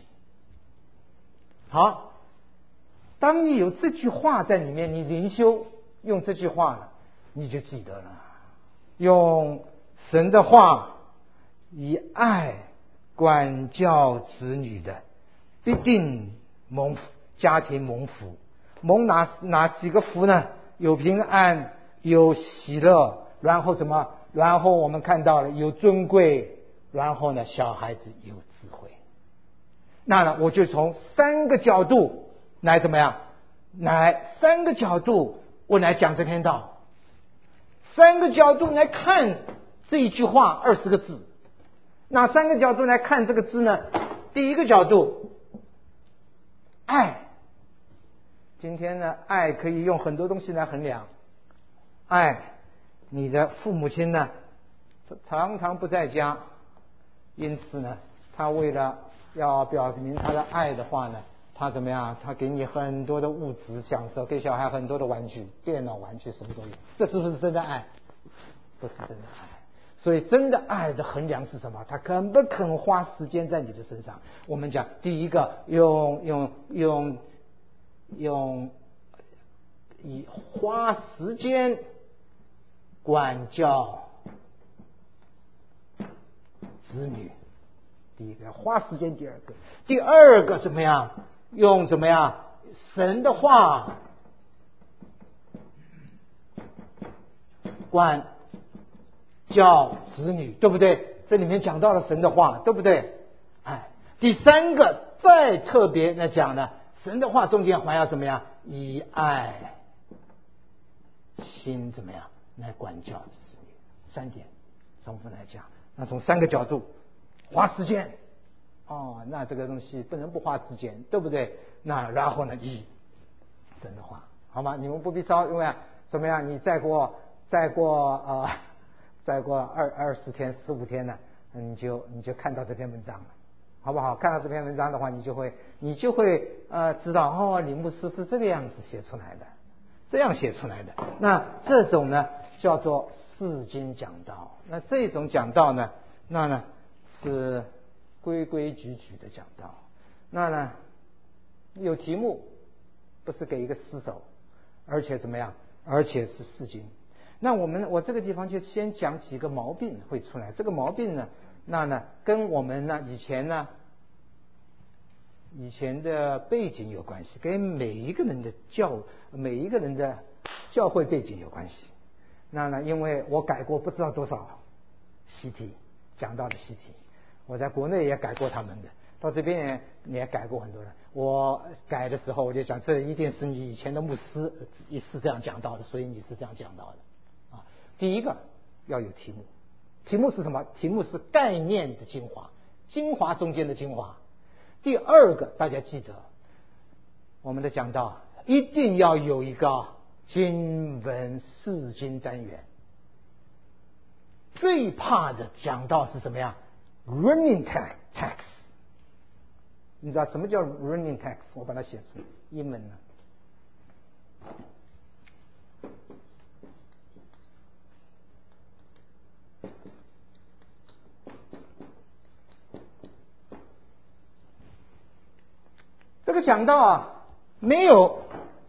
好，当你有这句话在里面，你灵修用这句话了，你就记得了。用神的话以爱管教子女的，必定蒙福，家庭蒙福。蒙哪几个福呢？有平安，有喜乐，然后什么？然后我们看到了有尊贵，然后呢，小孩子有智慧。那呢，我就从3个角度来怎么样？来3个角度我来讲这篇道，3个角度来看这一句话20个字。哪3个角度来看这个字呢？第一个角度，爱。今天呢，爱可以用很多东西来衡量。爱，你的父母亲呢常常不在家，因此呢，他为了要表明他的爱的话呢，他怎么样？他给你很多的物质享受，给小孩很多的玩具，电脑玩具什么都有。这是不是真的爱？不是真的爱。所以真的爱的衡量是什么？他肯不肯花时间在你的身上？我们讲第一个，以花时间管教子女。第一个花时间，第二个怎么样？用怎么样？神的话管教子女，对不对？这里面讲到了神的话，对不对？哎，第三个再特别来讲呢，神的话中间还要怎么样？以爱心怎么样来管教子女？3点重复来讲。那从3个角度，花时间那这个东西不能不花时间，对不对？那然后呢，以神的话，好吗？你们不必因为怎么样？你再过20天15天呢，你就看到这篇文章了，好不好？看到这篇文章的话，你就会知道李牧师是这个样子写出来的，这样写出来的。那这种呢叫做释经讲道。那这种讲道呢，那呢是规规矩矩的讲道。那呢有题目，不是给一个诗手，而且怎么样？而且是释经。那我这个地方就先讲几个毛病会出来。这个毛病呢，那呢跟我们呢以前的背景有关系，跟每一个人的教会背景有关系。那呢，因为我改过不知道多少习题，讲到的习题，我在国内也改过他们的，到这边也改过很多人。我改的时候我就讲，这一定是你以前的牧师也是这样讲到的，所以你是这样讲到的。第一个要有题目，题目是什么？题目是概念的精华，精华中间的精华。第二个，大家记得我们的讲道一定要有一个经文释经单元。 最怕的讲道是什么呀 ？running tax。你知道什么叫 running tax？ 我把它写出来，英文呢？这个讲道啊，没有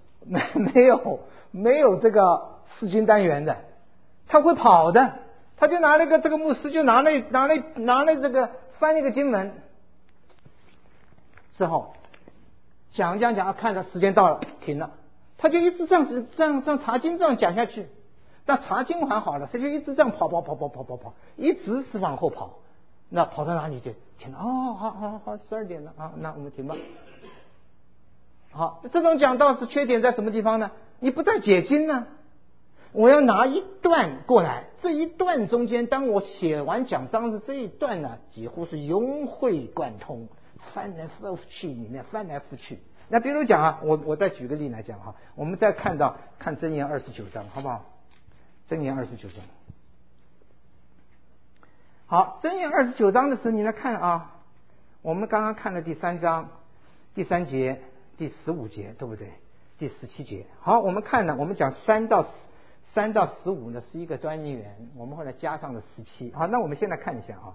这个释经单元的，他会跑的，他就拿那个这个牧师就拿那这个翻那个经文之后讲，看到时间到了停了，他就一直这样查经这样讲下去。那查经还好了，他就一直这样跑，一直是往后跑。那跑到哪里去？停了。哦，好，12点了啊，那我们停吧。好，这种讲道是缺点在什么地方呢？你不在解经呢，我要拿一段过来，这一段中间，当我写完讲章的这一段呢，几乎是融会贯通，翻来覆去里面翻来覆去。那比如讲啊，我再举个例来讲哈，我们再看箴言29章，好不好？箴言29章。好，箴言29章的时候，你来看啊，我们刚刚看了第3章第3节。第15节对不对？第17节。好，我们看呢，我们讲3到15呢是一个专元，我们后来加上了17。好，那我们现在看一下啊，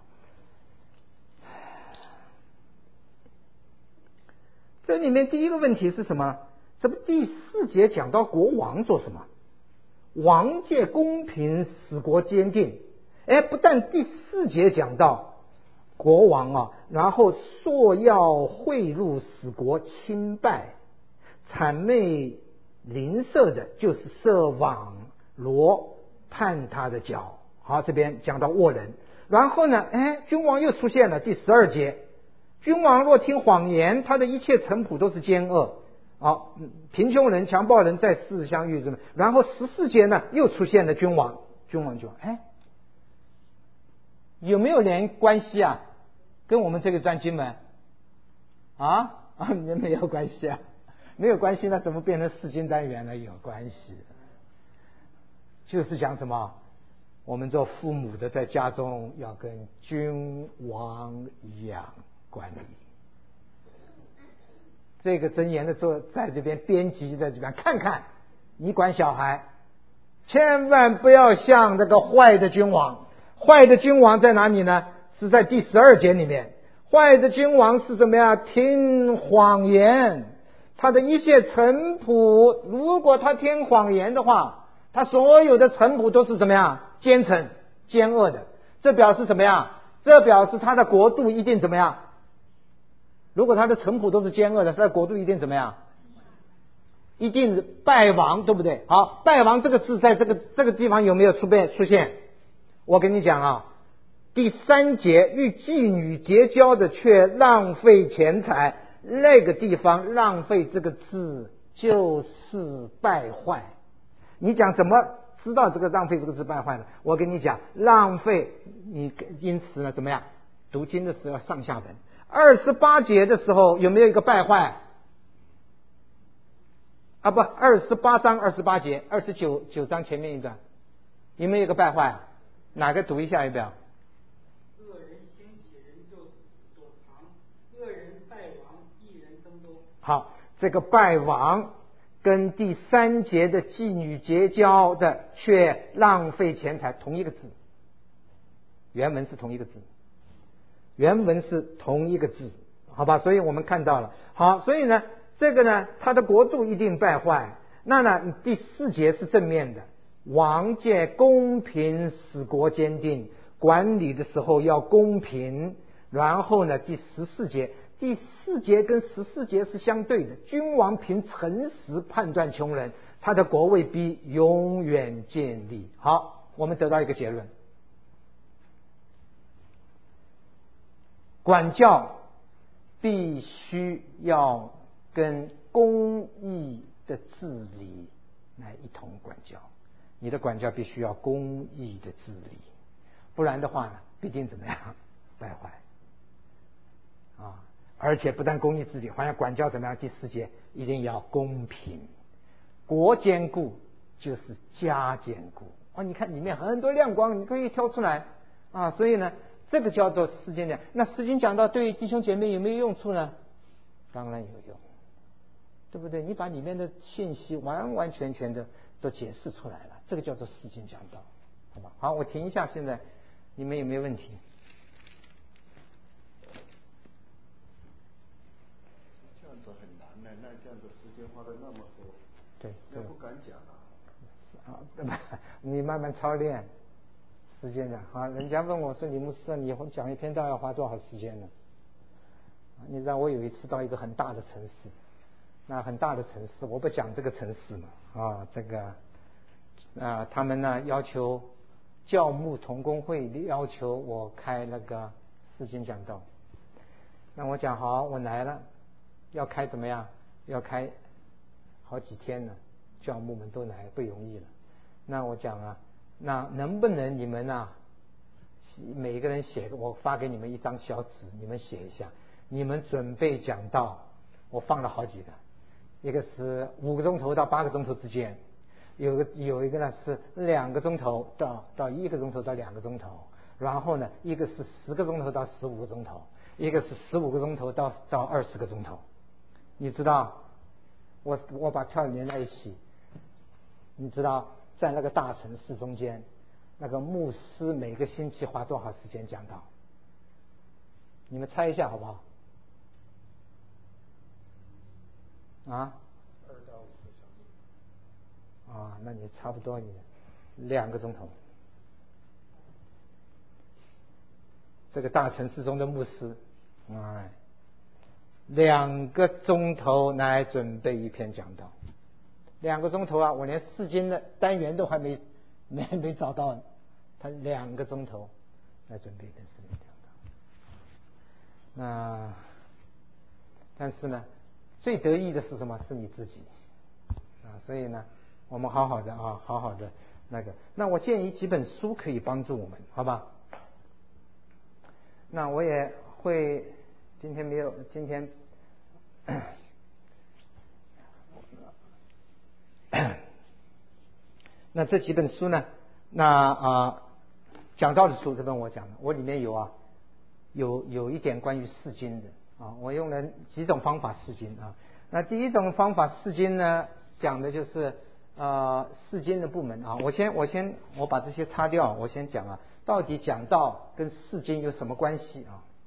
这里面第一个问题是什么？这不第4节讲到国王做什么？王借公平使国坚定。不但第4节讲到国王啊，然后索要贿赂使国倾败，谄媚邻舍的，就是设网罗判他的脚。好，这边讲到恶人。然后呢，君王又出现了，第12节，君王若听谎言，他的一切臣仆都是奸恶。好，贫穷人、强暴人在世相遇。然后14节呢，又出现了君王，有没有连关系啊？跟我们这个段经文没有关系啊，没有关系，那怎么变成释经单元了？有关系，就是讲什么？我们做父母的在家中要跟君王一样管理。这个箴言的在这边编辑在这边看看，你管小孩，千万不要像这个坏的君王。坏的君王在哪里呢？是在第12节里面。坏的君王是怎么样？听谎言，他的一切臣仆，如果他听谎言的话，他所有的臣仆都是怎么样？奸臣、奸恶的。这表示怎么样？这表示他的国度一定怎么样？如果他的臣仆都是奸恶的，他的国度一定怎么样？一定败亡，对不对？好，败亡这个字在这个地方有没有出现？我跟你讲啊，第3节，与妓女结交的却浪费钱财，那个地方浪费这个字就是败坏。你讲怎么知道这个浪费这个字败坏呢？我跟你讲，浪费你因此呢怎么样？读经的时候要上下文。28节的时候有没有一个败坏？28章28节，29章前面一段有没有一个败坏？哪个读一下？有没有？ 恶人兴起，人就躲藏；恶人败亡，一人增多。 好，这个败亡跟第3节的妓女结交的却浪费钱财同一个字，原文是同一个字，好吧？所以我们看到了。好，所以呢，这个呢，他的国度一定败坏。那呢，第4节是正面的，王借公平使国坚定，管理的时候要公平。然后呢，第4节跟14节是相对的，君王凭诚实判断穷人，他的国位必永远建立。好，我们得到一个结论，管教必须要跟公义的治理来一同管教。你的管教必须要公义的治理，不然的话呢，必定怎么样？败坏啊！而且不但公义治理，好像管教怎么样？第4节一定要公平，国坚固就是家坚固。 哦，你看里面很多亮光，你可以挑出来啊。所以呢，这个叫做释经讲。那释经讲道对弟兄姐妹有没有用处呢？当然有用，对不对？你把里面的信息完完全全的都解释出来了，这个叫做释经讲道，好吧？好，我停一下，现在你们有没有问题？ 这样子很难的，那这样子时间花的那么多， 对， 那不敢讲啊。 对吧？你慢慢操练时间的啊。人家问我说：“李牧师，你以后讲一篇道要花多少时间呢？”你知道我有一次到一个很大的城市，那很大的城市，我不讲这个城市嘛啊，这个他们呢要求教牧同工会要求我开那个释经讲道，那我讲好，我来了，要开怎么样？要开好几天呢，教牧们都来，不容易了。那我讲啊，那能不能你们啊，每个人写，我发给你们一张小纸，你们写一下。你们准备讲道，我放了好几个，一个是5个钟头到8个钟头之间，有一个呢是2个钟头到1个钟头到2个钟头，然后呢一个是10个钟头到15个钟头，一个是15个钟头到20个钟头。你知道，我把票连在一起，你知道在那个大城市中间，那个牧师每个星期花多少时间讲道？你们猜一下好不好？啊 2到5个小时。 啊，那你差不多你2个钟头。这个大城市中的牧师，2个钟头来准备一篇讲道，2个钟头啊，我连释经的单元都还没找到，他2个钟头来准备一篇释经讲道。但是呢，最得意的是什么？是你自己所以呢，我们好好的那个。那我建议几本书可以帮助我们，好吧？那我也会今天那这几本书呢？讲道的书这本我讲了，我里面有一点关于释经的我用了几种方法释经那第一种方法释经呢，讲的就是释经的部门我把这些擦掉，我先讲到底讲道跟释经有什么关系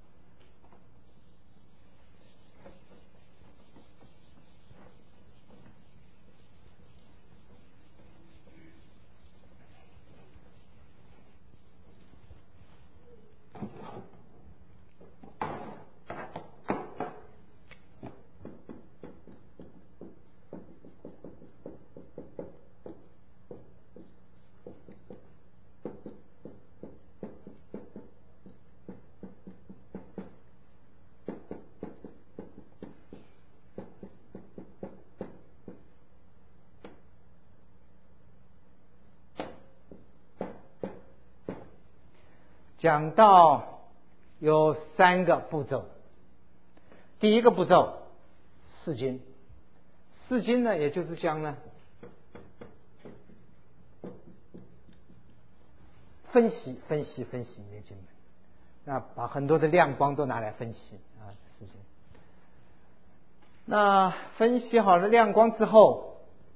讲道有3个步骤。第一个步骤，释经。释经呢，也就是讲呢，分析里面经文，那把很多的亮光都拿来分析释经。那分析好了亮光之后，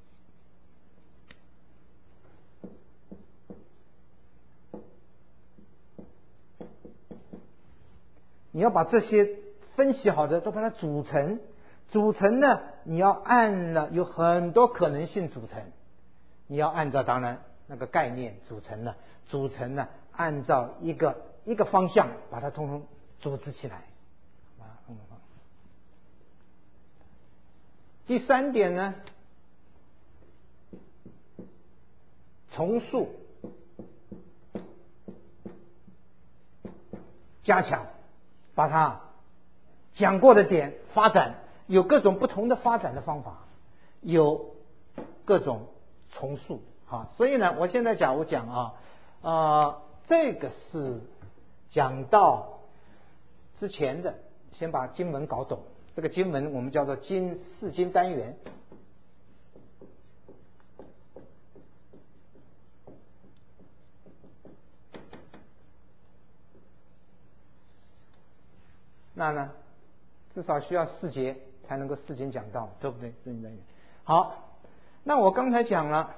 你要把这些分析好的都把它组成呢，你要按了有很多可能性组成，你要按照当然那个概念组成呢，按照一个方向把它统统组织起来。第3点呢，重塑、加强，把它讲过的点发展，有各种不同的发展的方法，有各种重塑所以呢，我现在讲这个是讲到之前的，先把经文搞懂。这个经文我们叫做释经单元。 那呢至少需要4节才能够4经讲道，对不对？好，那我刚才讲了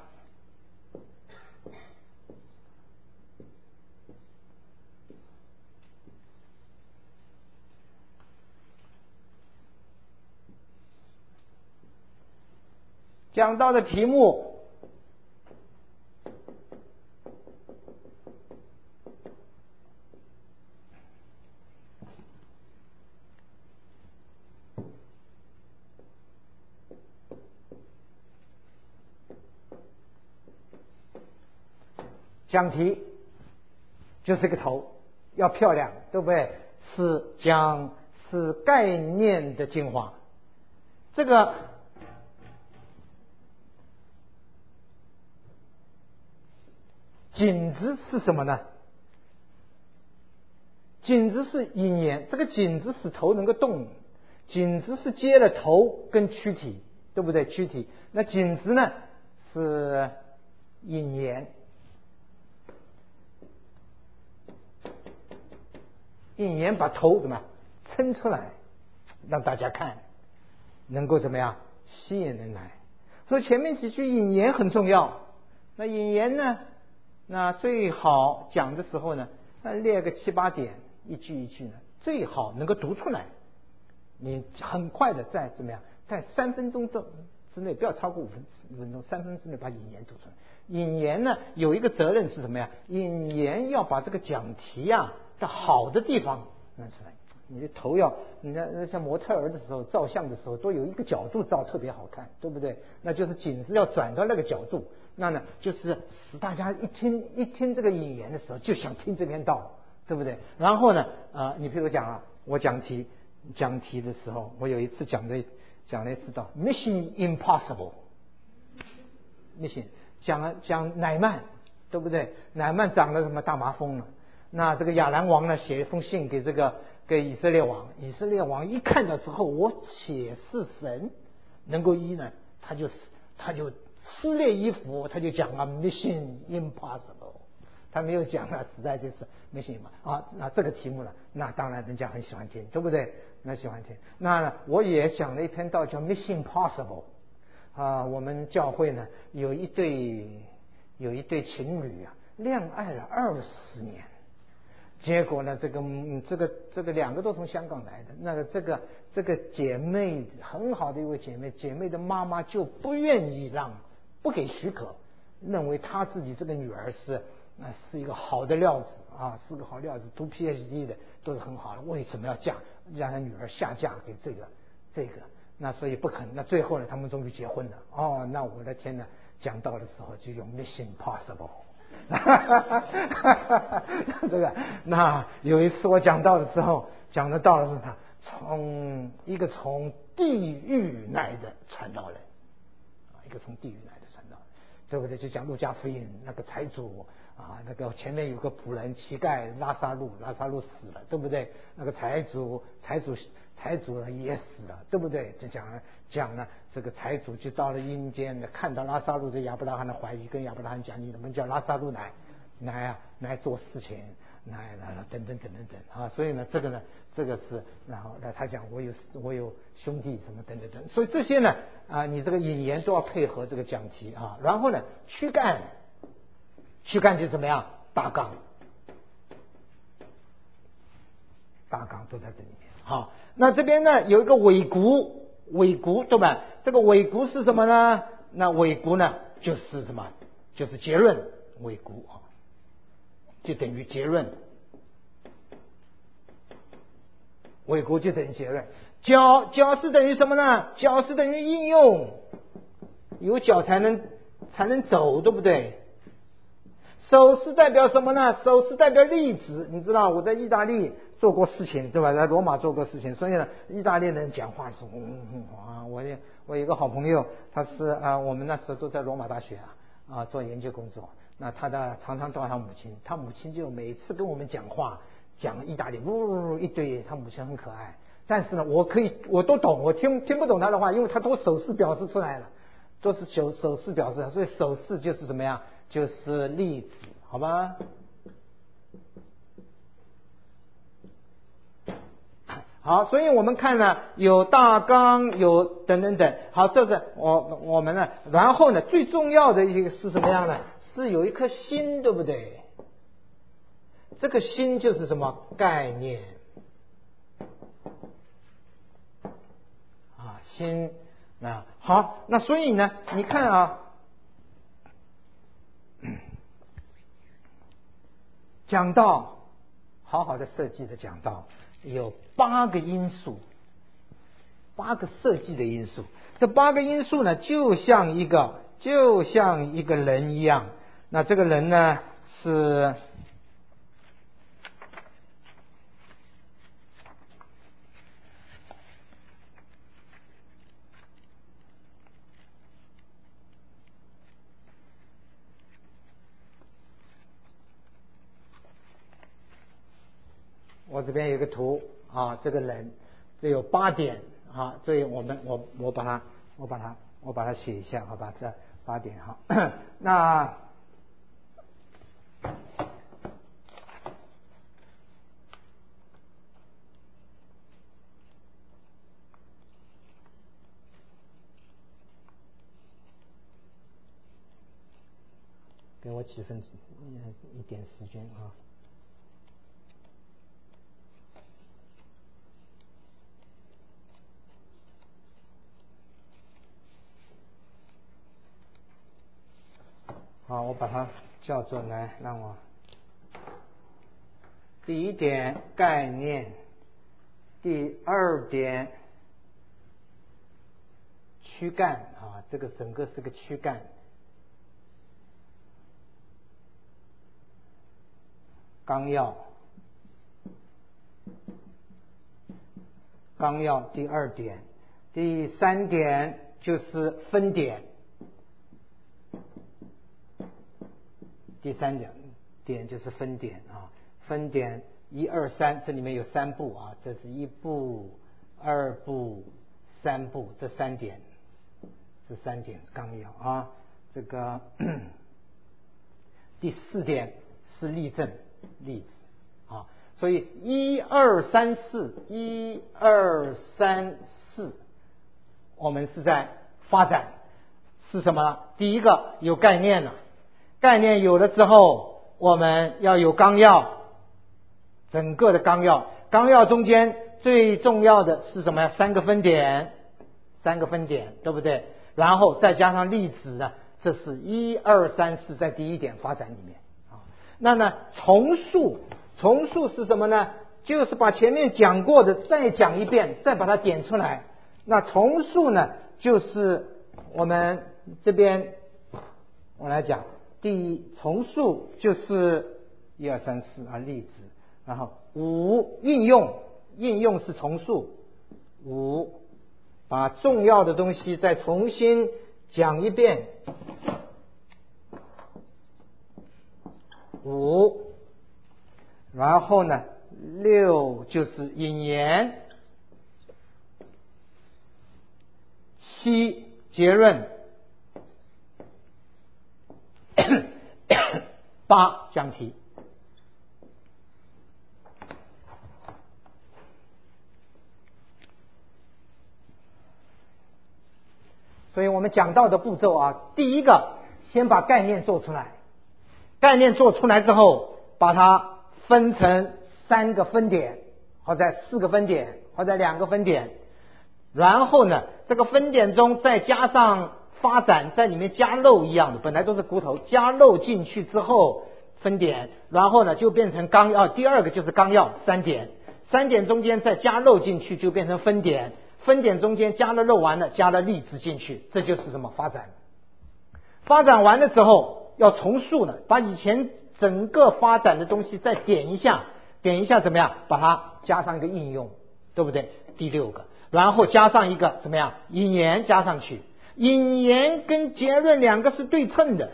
讲到的题目，讲题就是个头，要漂亮，对不对？是概念的精华。这个紧子是什么呢？紧子是引言，这个紧子使头能够动，紧子是接了头跟躯体，对不对？躯体，那紧子呢是引言。引言把头怎么样撑出来，让大家看，能够怎么样吸引人来。所以前面几句引言很重要。那引言呢，那最好讲的时候呢，那列个7、8点，一句一句呢，最好能够读出来。你很快的在怎么样，在3分钟之内，不要超过5分钟，3分钟之内把引言读出来。引言呢有一个责任是什么呀？引言要把这个讲题啊的好的地方拿出来。你的头要，你看像模特儿的时候照相的时候，都有一个角度照特别好看，对不对？那就是颈子要转到那个角度，那呢就是使大家一听这个引言的时候就想听这篇道，对不对？然后呢你譬如讲啊，我讲题的时候，我有一次讲了一次道 Mission Impossible Mission 讲乃曼，对不对？乃曼长了什么大麻风了？那这个亚兰王呢写一封信给以色列王，以色列王一看到之后，我且是神能够医呢，他就撕裂衣服，他就讲了 Mission Impossible， 他没有讲了，实在就是没信嘛啊。那这个题目呢，那当然人家很喜欢听，对不对？那喜欢听。那我也讲了一篇道叫 Mission Impossible 啊，我们教会呢有一对情侣啊，恋爱了20年。结果呢，这个两个都从香港来的，那个这个姐妹很好的一位姐妹的妈妈就不愿意不给许可，认为她自己这个女儿是一个好的料子啊，是个好料子，读 PhD 的都是很好的，为什么要让她女儿下嫁给这个？那所以不肯。那最后呢，他们终于结婚了。哦，那我的天哪，讲道的时候就用 Mission Impossible。这个，那有一次我讲道的时候，讲的道的是他从地狱来的传道人，一个从地狱来的传道人，对不对？就讲路加福音那个财主啊，那个前面有个仆人乞丐拉撒路死了，对不对？那个财主也死了，对不对？就讲了这个财主就到了阴间的，看到拉撒路，这亚伯拉罕的怀疑，跟亚伯拉罕讲，你能不能叫拉撒路来做事情，来等啊。所以呢，这个是，然后他讲我有兄弟什么等，所以这些呢你这个引言都要配合这个讲题啊。然后呢，躯干就怎么样？大纲都在这里面。好，那这边呢有一个尾骨，对吧？这个尾骨是什么呢？那尾骨呢就是什么？就是结论。尾骨啊，就等于结论。尾骨就等于结论。脚是等于什么呢？脚是等于应用，有脚才能走，对不对？手是代表什么呢？手是代表例子。你知道我在意大利做过事情，对吧？在罗马做过事情，所以呢，意大利人讲话是我有一个好朋友，他是我们那时候都在罗马大学做研究工作。那他常常到他母亲就每次跟我们讲话，讲意大利一堆，他母亲很可爱。但是呢，我都懂，我听不懂他的话，因为他都手势表示出来了，都是手势表示，所以手势就是怎么样？就是例子，好吧？ 好，所以我们看呢，有大纲，有等等等。好，这是我们呢，然后呢，最重要的一个是什么样呢？是有一颗心，对不对？这个心就是什么概念啊？心啊，好，那所以呢，你看啊，讲道，好好的设计的讲道。有8个因素，8个设计的因素。这8个因素呢，就像一个人一样。那这个人呢是我这边有个图啊，这个人这有8点啊，所以我把它写一下，好吧？这8点哈。那给我一点时间啊。好，我把它叫做来，让我第1点概念，第2点躯干啊，这个整个是个躯干，纲要第2点，第3点就是分点。第3点就是分点啊，分点1、2、3，这里面有3步啊，这是1步、2步、3步，这3点纲要啊。这个第4点是例子啊，所以1、2、3、4，1、2、3、4，我们是在发展是什么？第一个有概念了。概念有了之后，我们要有纲要，整个的纲要中间最重要的是什么呀？3个分点，对不对？然后再加上例子呢，这是1、2、3、4在第1点发展里面啊。那呢，重述是什么呢？就是把前面讲过的再讲一遍，再把它点出来。那重述呢，就是我们这边我来讲。重述就是1、2、3、4啊，例子，然后5应用是重述，5把重要的东西再重新讲一遍，5，然后呢6就是引言，7结论，8讲题。所以我们讲到的步骤啊，第一个先把概念做出来，概念做出来之后，把它分成3个分点，或者4个分点，或者2个分点，然后呢，这个分点中再加上发展，在里面加肉一样的，本来都是骨头，加肉进去之后分点，然后呢就变成纲要，第2个就是纲要3点，3点中间再加肉进去就变成分点，分点中间加了肉完了，加了例子进去，这就是什么发展。发展完了之后要重述呢，把以前整个发展的东西再点一下怎么样？把它加上一个应用，对不对？第6个，然后加上一个怎么样？引言加上去，引言跟结论2个是对称的。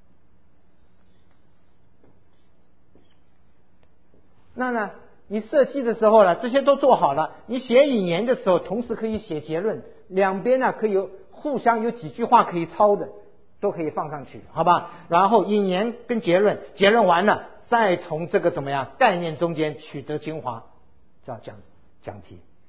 那呢，你设计的时候呢，这些都做好了，你写引言的时候，同时可以写结论，两边呢可以互相有几句话可以抄的，都可以放上去，好吧？然后引言跟结论完了，再从这个怎么样概念中间取得精华，叫讲题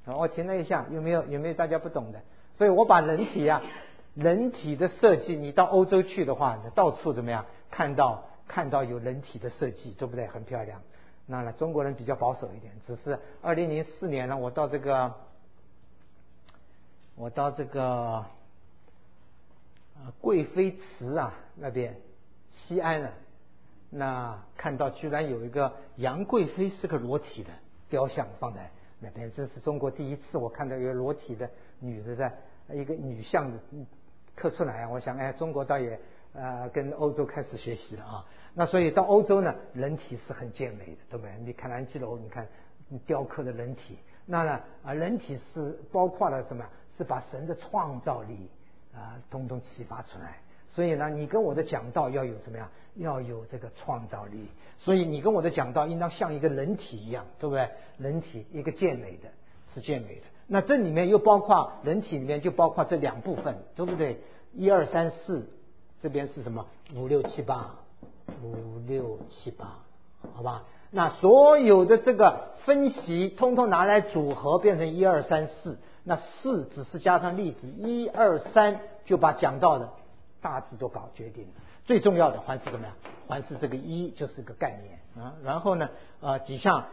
我停了一下，有没有大家不懂的？所以我把人体的设计，你到欧洲去的话，到处怎么样看到有人体的设计，对不对？很漂亮。那中国人比较保守一点，只是2004年呢，我到这个贵妃祠啊那边西安啊，那看到居然有一个杨贵妃是个裸体的雕像放在那边，这是中国第一次我看到有裸体的女的在一个女像的刻出来，我想中国倒也跟欧洲开始学习了啊。那所以到欧洲呢，人体是很健美的，对不对？你看兰基楼，你看雕刻的人体，那呢人体是包括了什么？是把神的创造力统统启发出来。所以呢，你跟我的讲道要有什么呀？要有这个创造力。所以你跟我的讲道应当像一个人体一样，对不对？人体一个健美的，是健美的。那这里面又包括人体里面就包括这两部分，对不对？1、2、3、4，这边是什么？5、6、7、8，5、6、7、8，好吧？那所有的这个分析，通通拿来组合变成1、2、3、4。那4只是加上例子，1、2、3就把讲到的大致都搞决定了。最重要的还是怎么样？还是这个1就是个概念啊。然后呢，几项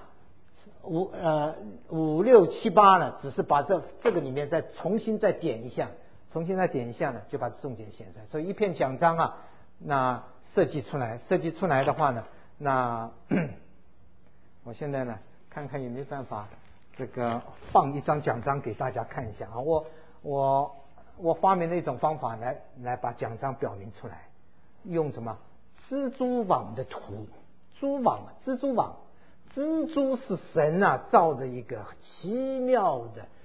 5、6、7、8呢，只是把这个里面再重新再点一下呢，就把重点写出来。所以一篇讲章啊，那设计出来的话呢，那我现在呢看看有没有办法这个放一张讲章给大家看一下啊。我发明了一种方法来把讲章表明出来，用什么蜘蛛网的图，蜘蛛是神造的一个奇妙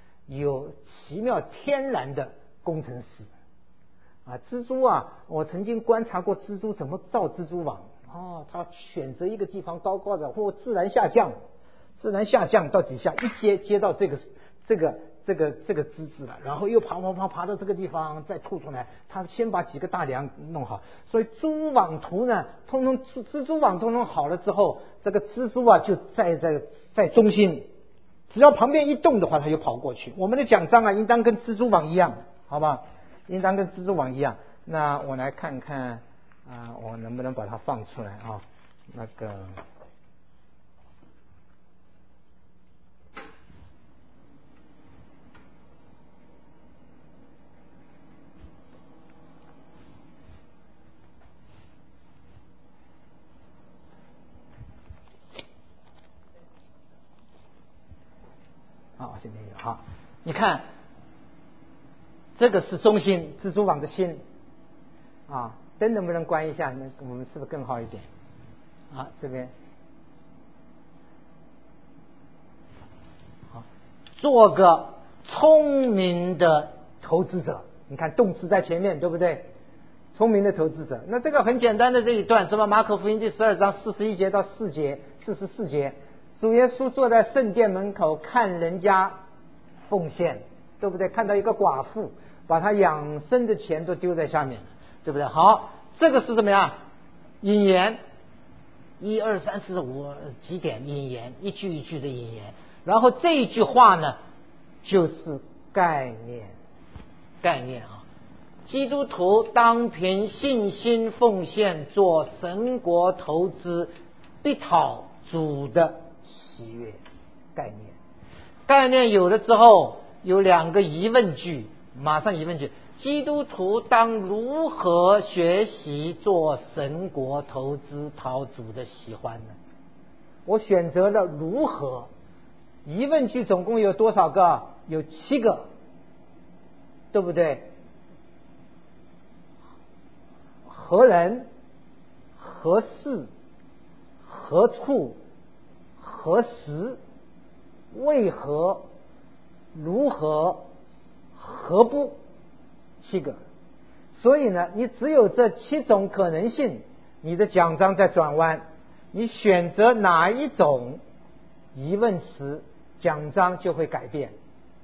天然的工程师蜘蛛我曾经观察过蜘蛛怎么造蜘蛛网它选择一个地方高高的或自然下降到底下一接到这个枝子了，然后又爬到这个地方再吐出来，他先把几个大梁弄好。所以蛛网图呢，蜘蛛网通通好了之后，这个蜘蛛就在中心，只要旁边一动的话，它就跑过去。我们的奖章应当跟蜘蛛网一样，好吧？应当跟蜘蛛网一样。那我来看看我能不能把它放出来那个。这边有你看这个是中心，蜘蛛网的心灯能不能关一下？我们是不是更好一点这边做个聪明的投资者，你看动词在前面，对不对？聪明的投资者，那这个很简单的这一段，什么马可福音第12章41节到44节，主耶稣坐在圣殿门口看人家奉献，对不对？看到一个寡妇把她养生的钱都丢在下面，对不对？好，这个是什么呀？引言，1、2、3、4、5几点引言，一句一句的引言。然后这一句话呢，就是概念基督徒当凭信心奉献，做神国投资，必讨主的喜悦。概念有了之后，有2个疑问句，马上疑问句：基督徒当如何学习做神国投资，讨主的喜欢呢？我选择了如何。疑问句总共有多少个？有7个，对不对？何人、何事、何处、何时、为何、如何、何不，7个。所以呢，你只有这7种可能性，你的讲章在转弯，你选择哪一种疑问词，讲章就会改变。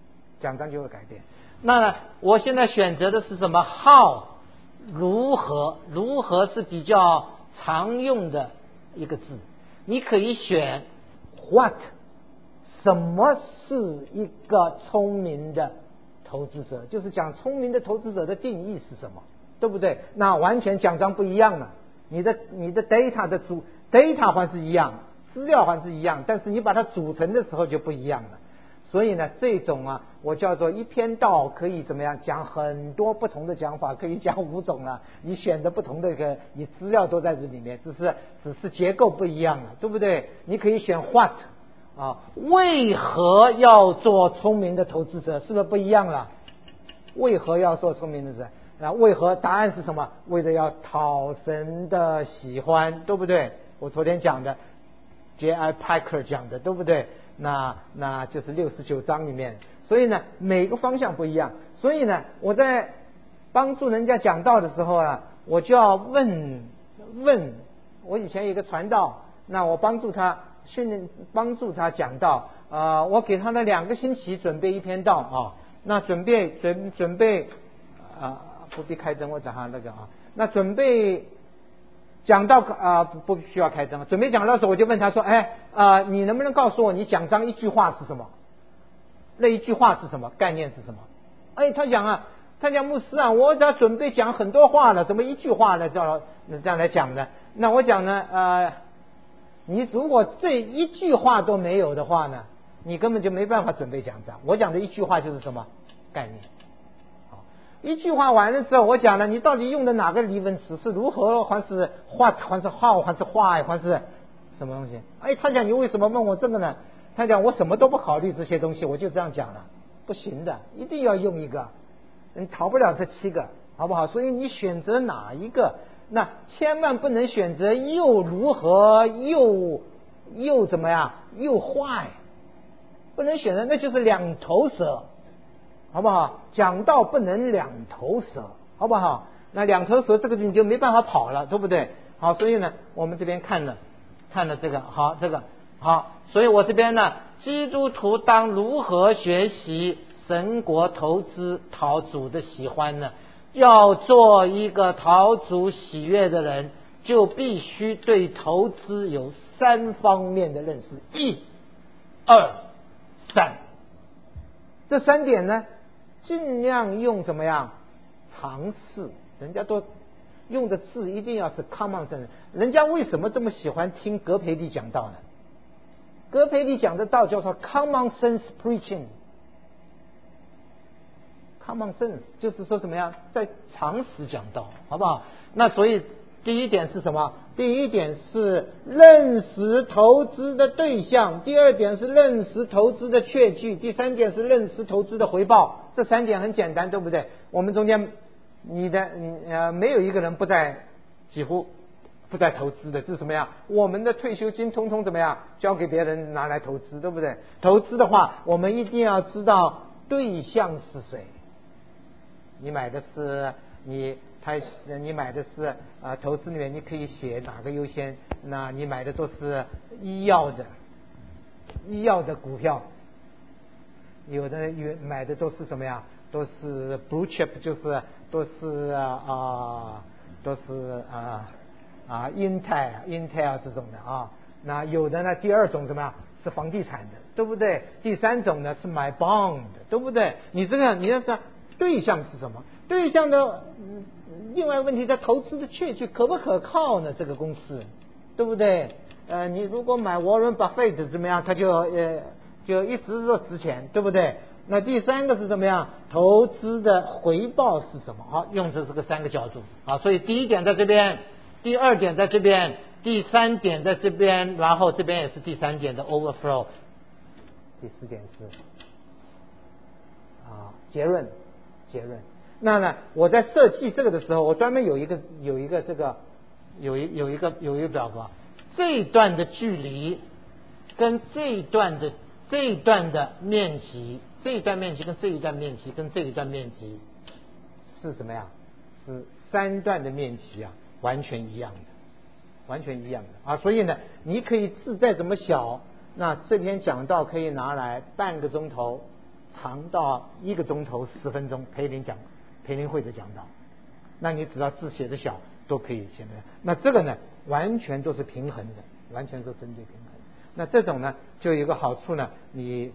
那呢，我现在选择的是什么？ how， 如何是比较常用的一个字，你可以选 what， 什么是一个聪明的投资者，就是讲聪明的投资者的定义是什么，对不对？那完全讲章不一样了。你的 data 的data 还是一样，资料还是一样，但是你把它组成的时候就不一样了。所以呢，这种啊，我叫做一篇道可以怎么样讲很多不同的讲法，可以讲5种了。你选择不同的一个，你资料都在这里面，只是结构不一样了，对不对？你可以选 what 啊，为何要做聪明的投资者，是不是不一样了？为何要做聪明的人？那为何答案是什么？为了要讨神的喜欢，对不对？我昨天讲的 J.I. Packer 讲的，对不对？那就是69章里面。所以呢，每个方向不一样。所以呢，我在帮助人家讲道的时候啊，我就要问。我以前有一个传道，那我帮助他训练，帮助他讲道。我给他了2个星期准备一篇道啊。那准备不必开灯，我讲他那个啊。那准备讲到不需要开灯。准备讲到的时候，我就问他说：“你能不能告诉我，你讲章一句话是什么？那一句话是什么？概念是什么？”他讲牧师啊，我只要准备讲很多话了，怎么一句话呢？这样来讲呢？那我讲呢，你如果这一句话都没有的话呢，你根本就没办法准备讲章。我讲的一句话就是什么概念？一句话完了之后，我讲了，你到底用的哪个疑问词是如何，还是 what， 还是 how， 还是 why， 还是什么东西？他讲你为什么问我这个呢？他讲我什么都不考虑这些东西，我就这样讲了，不行的，一定要用一个，你逃不了这7个，好不好？所以你选择哪一个，那千万不能选择又如何又怎么样又坏，不能选择，那就是两头蛇。好不好？讲道不能两头蛇，好不好？那两头蛇这个你就没办法跑了，对不对？好，所以呢，我们这边看了这个，好，这个好，所以我这边呢，基督徒当如何学习神国投资讨主的喜欢呢？要做一个讨主喜悦的人，就必须对投资有3方面的认识，1、2、3。这3点呢，尽量用怎么样尝试，人家都用的字一定要是 common sense。人家为什么这么喜欢听格培利讲道呢？格培利讲的道叫做 common sense preaching。common sense 就是说怎么样在常识讲道，好不好？那所以第一点是什么？第一点是认识投资的对象，第2点是认识投资的确据，第3点是认识投资的回报。这3点很简单，对不对？我们中间没有一个人几乎不在投资的，这是什么样？我们的退休金通通怎么样交给别人拿来投资，对不对？投资的话，我们一定要知道对象是谁。你买的是你买的是投资里面你可以写哪个优先，那你买的都是医药的股票，有的买的都是什么呀？都是 blue chip， 就是都是Intel 这种的啊。那有的呢，第2种什么呀？是房地产的，对不对？第3种呢是买 bond， 对不对？你要知道对象是什么？对象的另外一个问题在投资的确据可不可靠呢？这个公司，对不对？你如果买 Warren Buffett 怎么样，他就一直都值钱，对不对？那第3个是怎么样？投资的回报是什么？好，用这个3个角度。好，所以第1点在这边，第2点在这边，第3点在这边，然后这边也是第3点的 overflow。第4点是结论。那呢，我在设计这个的时候，我专门有一个表格，这一段的距离跟这一段的面积，这一段面积跟这一段面积跟这一段面积是什么呀？是3段的面积啊，完全一样的啊。所以呢，你可以字再怎么小，那这篇讲道可以拿来半个钟头，长到1个钟头10分钟培灵会的讲道，那你只要字写的小都可以写的。那这个呢，完全都是平衡的，完全都针对平衡。 那这种呢就有一个好处呢，你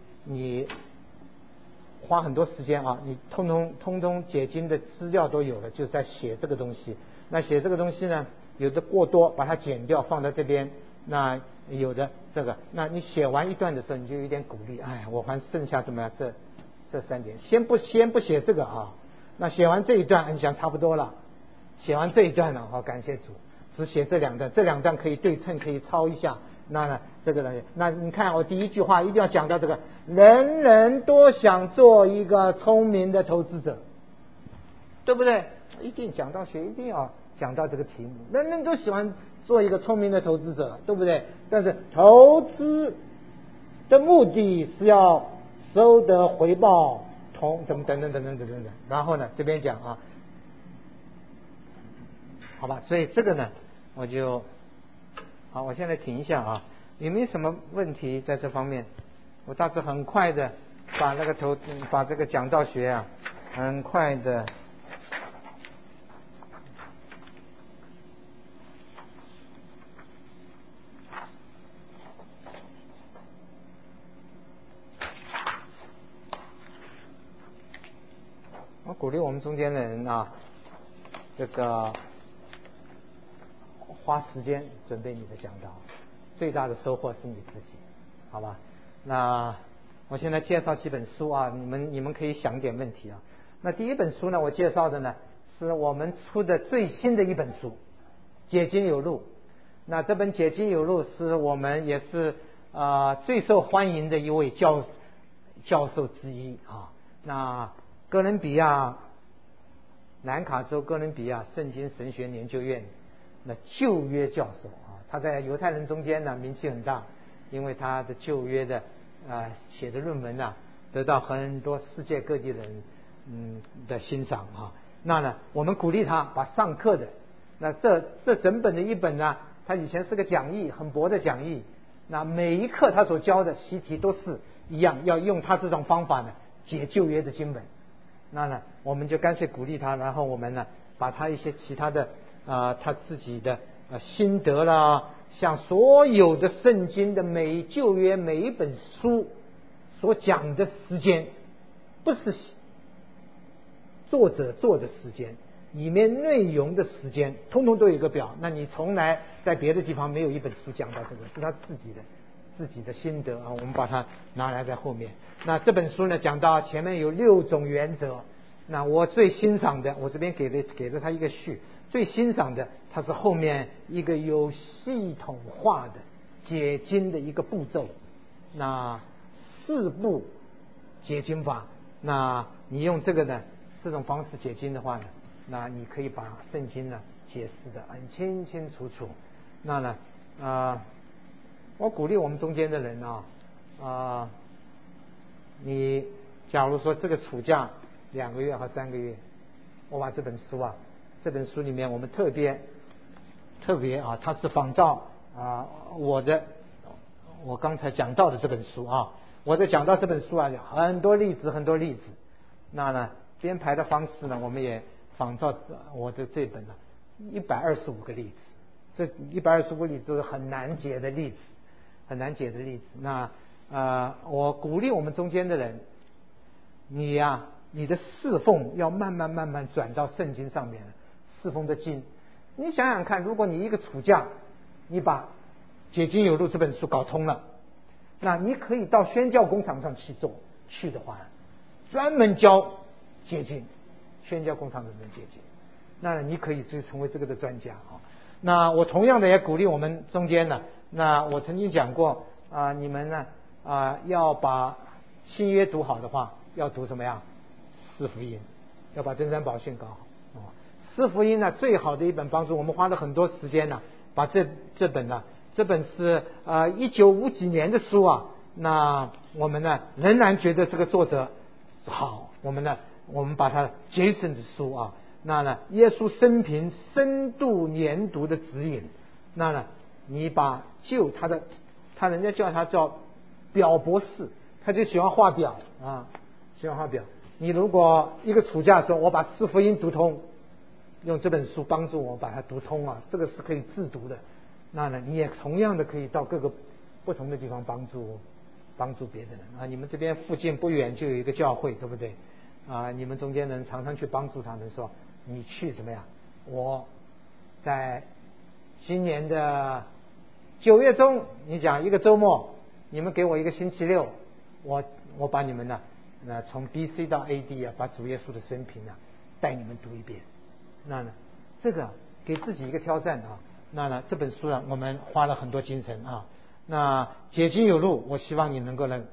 花很多时间啊，你通通解经的资料都有了，就在写这个东西。那写这个东西呢，有的过多把它剪掉放在这边，那有的这个，那你写完一段的时候你就有点鼓励，哎，我还剩下怎么样这3点，先不写这个啊，那写完这一段你想差不多了，写完这一段了，好，感谢主，只写这2段，这2段可以对称，可以抄一下。那呢，这个呢，那你看我第一句话一定要讲到这个，人人都想做一个聪明的投资者，对不对？一定讲到学，一定要讲到这个题目，人人都喜欢做一个聪明的投资者，对不对？但是投资的目的是要收得回报怎么等等，然后呢这边讲啊，好吧，所以这个呢我现在停一下啊，有没有什么问题在这方面？我大致很快的把这个讲道学啊，很快的。我鼓励我们中间的人啊，这个花时间准备你的讲道，最大的收获是你自己，好吧？那我现在介绍几本书啊，你们可以想点问题啊。那第一本书呢，我介绍的呢是我们出的最新的一本书《解经有路》。那这本《解经有路》是我们也是最受欢迎的一位教授之一啊。那哥伦比亚南卡州哥伦比亚圣经神学研究院那旧约教授啊，他在犹太人中间呢名气很大，因为他的旧约的写的论文呢得到很多世界各地人的欣赏啊。那呢我们鼓励他把上课的那这整本的一本呢，他以前是个讲义，很薄的讲义，那每一课他所教的习题都是一样，要用他这种方法呢解旧约的经本。那呢我们就干脆鼓励他，然后我们呢把他一些其他的他自己的心得啦，像所有的圣经的旧约每一本书所讲的时间，不是作者做的时间，里面内容的时间通通都有一个表。那你从来在别的地方没有一本书讲到这个，是他自己的心得啊，我们把它拿来在后面。那这本书呢讲到前面有6种原则，那我最欣赏的，我这边给了他一个序，最欣赏的它是后面一个有系统化的解经的一个步骤，那4步解经法。那你用这种方式解经的话呢，那你可以把圣经呢解释的很清清楚楚。那呢我鼓励我们中间的人你假如说这个暑假2个月和3个月，我把这本书里面我们特别它是仿照我刚才讲到的这本书啊，我在讲到这本书啊有很多例子。那呢编排的方式呢，我们也仿照我的这本125个例子，这125个例子都是很难解的例子。那我鼓励我们中间的人，你的侍奉要慢慢转到圣经上面，侍奉的经。你想想看，如果你一个暑假你把《解经有路》这本书搞通了，那你可以到宣教工厂上去的话，专门教解经，宣教工厂的人解经，那你可以就成为这个的专家啊。那我同样的也鼓励我们中间呢，那我曾经讲过你们呢要把新约读好的话，要读什么呀？4福音，要把登山宝训搞好4福音呢最好的一本帮助，我们花了很多时间呢把这本是1950几年的书啊，那我们呢仍然觉得这个作者好，我们把它节省的书啊，那呢耶稣生平深度研读的指引，那呢你把他人家叫他叫表博士，他就喜欢画表你如果一个暑假说我把4福音读通，用这本书帮助我把它读通这个是可以自读的。那呢你也同样的可以到各个不同的地方帮助别的人啊。你们这边附近不远就有一个教会，对不对啊？你们中间人常常去帮助他们，说你去怎么样？我在今年的9月中，你讲一个周末，你们给我一个星期六，我把你们呢，从 BC 到 AD 啊，把主耶稣的生平啊带你们读一遍。那呢，这个给自己一个挑战啊。那呢，这本书呢，我们花了很多精神啊。那解经有路，我希望你能够呢。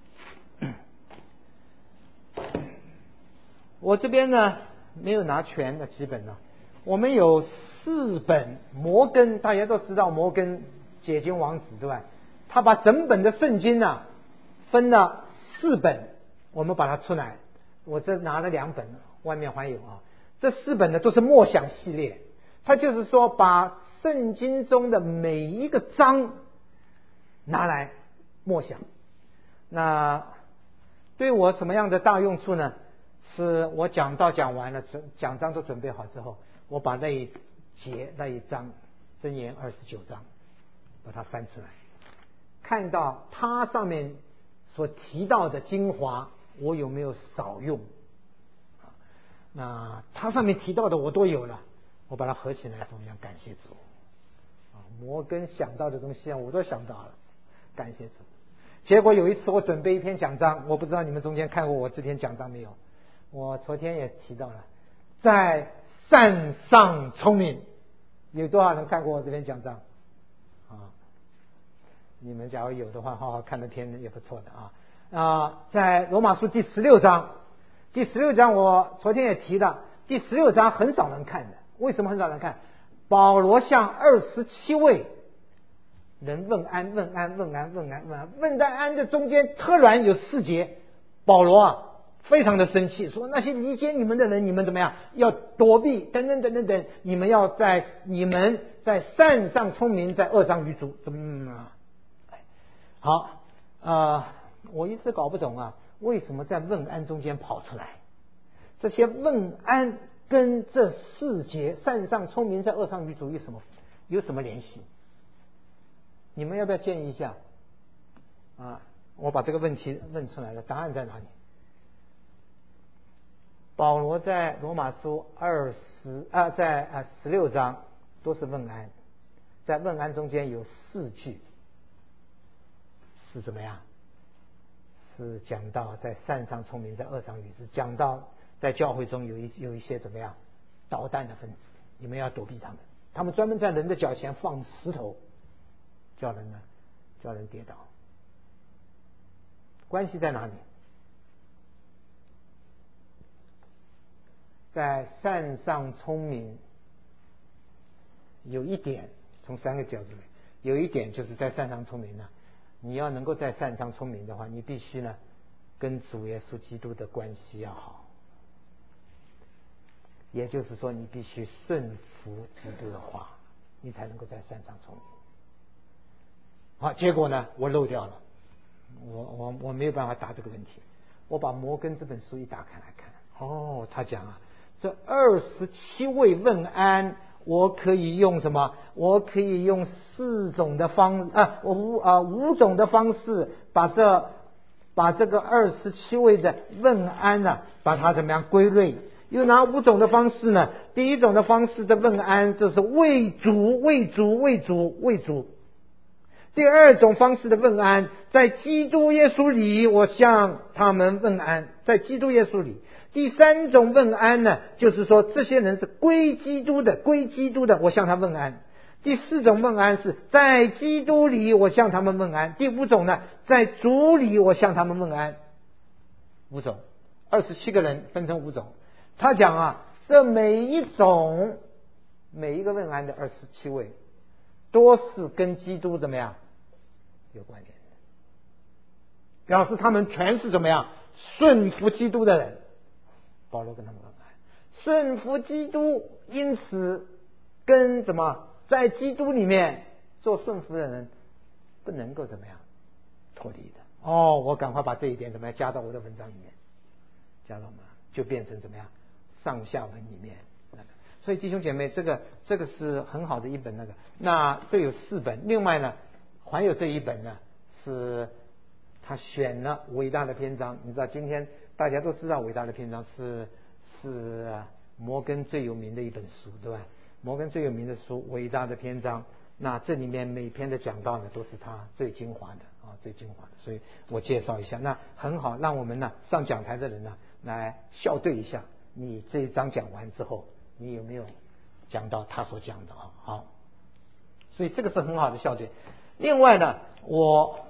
我这边呢没有拿全的基本呢，我们有4本摩根，大家都知道摩根解经王子对吧？他把整本的圣经呢分了4本，我们把它出来。我这拿了2本，外面还有啊。这4本呢都是默想系列，它就是说把圣经中的每一个章拿来默想。那对我什么样的大用处呢？是我讲完了，讲章都准备好之后，我把那一节那一章箴言29章把它翻出来，看到它上面所提到的精华我有没有少用，那它上面提到的我都有了，我把它合起来怎么样？感谢主摩根想到的东西我都想到了，感谢主。结果有一次我准备一篇讲章，我不知道你们中间看过我这篇讲章没有，我昨天也提到了，在善上聪明。有多少人看过我这篇讲章啊？你们假如有的话，好好看的篇也不错的啊。在罗马书第16章，第16章我昨天也提到，第16章很少人看的。为什么很少人看？保罗向27位人问安，问到安的中间突然有4节，保罗非常的生气，说那些离间你们的人，你们怎么样？要躲避，等，你们要你们在善上聪明，在恶上愚拙。好我一直搞不懂为什么在问安中间跑出来这些问安跟这4节善上聪明，在恶上愚拙有什么联系？你们要不要建议一下我把这个问题问出来了，答案在哪里？保罗在罗马书在16章都是问安，在问安中间有4句是怎么样？是讲到在善上聪明，在恶上愚拙，讲到在教会中有一些怎么样捣蛋的分子，你们要躲避他们，他们专门在人的脚前放石头，叫人跌倒。关系在哪里？在善上聪明有一点，从3个角度来，有一点就是在善上聪明你要能够在善上聪明的话，你必须跟主耶稣基督的关系要好，也就是说你必须顺服基督的话，你才能够在善上聪明。好，结果我漏掉了，我没有办法答这个问题。我把摩根这本书一打开来看，他讲这27位问安，我可以用什么？我可以用5种的方式把这个27位的问安把它怎么样归类？有哪5种的方式呢？第一种的方式的问安就是为主。第2种方式的问安，在基督耶稣里我向他们问安，在基督耶稣里。第3种问安就是说这些人是归基督的，我向他问安。第4种问安是在基督里我向他们问安。第5种在主里我向他们问安。5种，27个人分成5种。他讲这每一个问安的27位都是跟基督怎么样有关联的，表示他们全是怎么样顺服基督的人。保罗跟他们问安，顺服基督，因此跟在基督里面做顺服的人不能够怎么样脱离的。我赶快把这一点怎么样加到我的文章里面，加到就变成怎么样上下文里面所以弟兄姐妹，这个是很好的一本那这有4本。另外还有这一本呢，是他选了伟大的篇章。你知道今天大家都知道伟大的篇章是摩根最有名的一本书，对吧？摩根最有名的书《伟大的篇章》，那这里面每篇的讲道呢都是他最精华的最精华的，所以我介绍一下，那很好，让我们呢上讲台的人呢来校对一下，你这一章讲完之后，你有没有讲到他所讲的好，所以这个是很好的校对。另外呢，我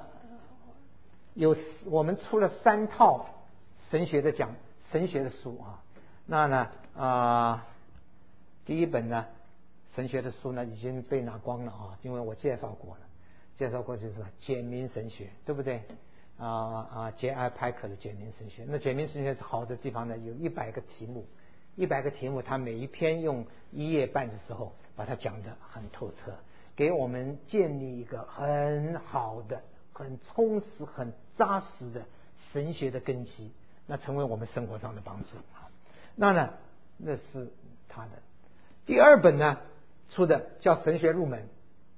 们出了3套神学的书那呢第一本呢神学的书呢已经被拿光了因为我介绍过就是什么简明神学，对不对J.I. 派克的简明神学。那简明神学好的地方呢，有100个题目，他每一篇用1页半的时候把它讲得很透彻，给我们建立一个很好的、很充实、很扎实的神学的根基，那成为我们生活上的帮助那是他的。第2本呢出的叫神学入门，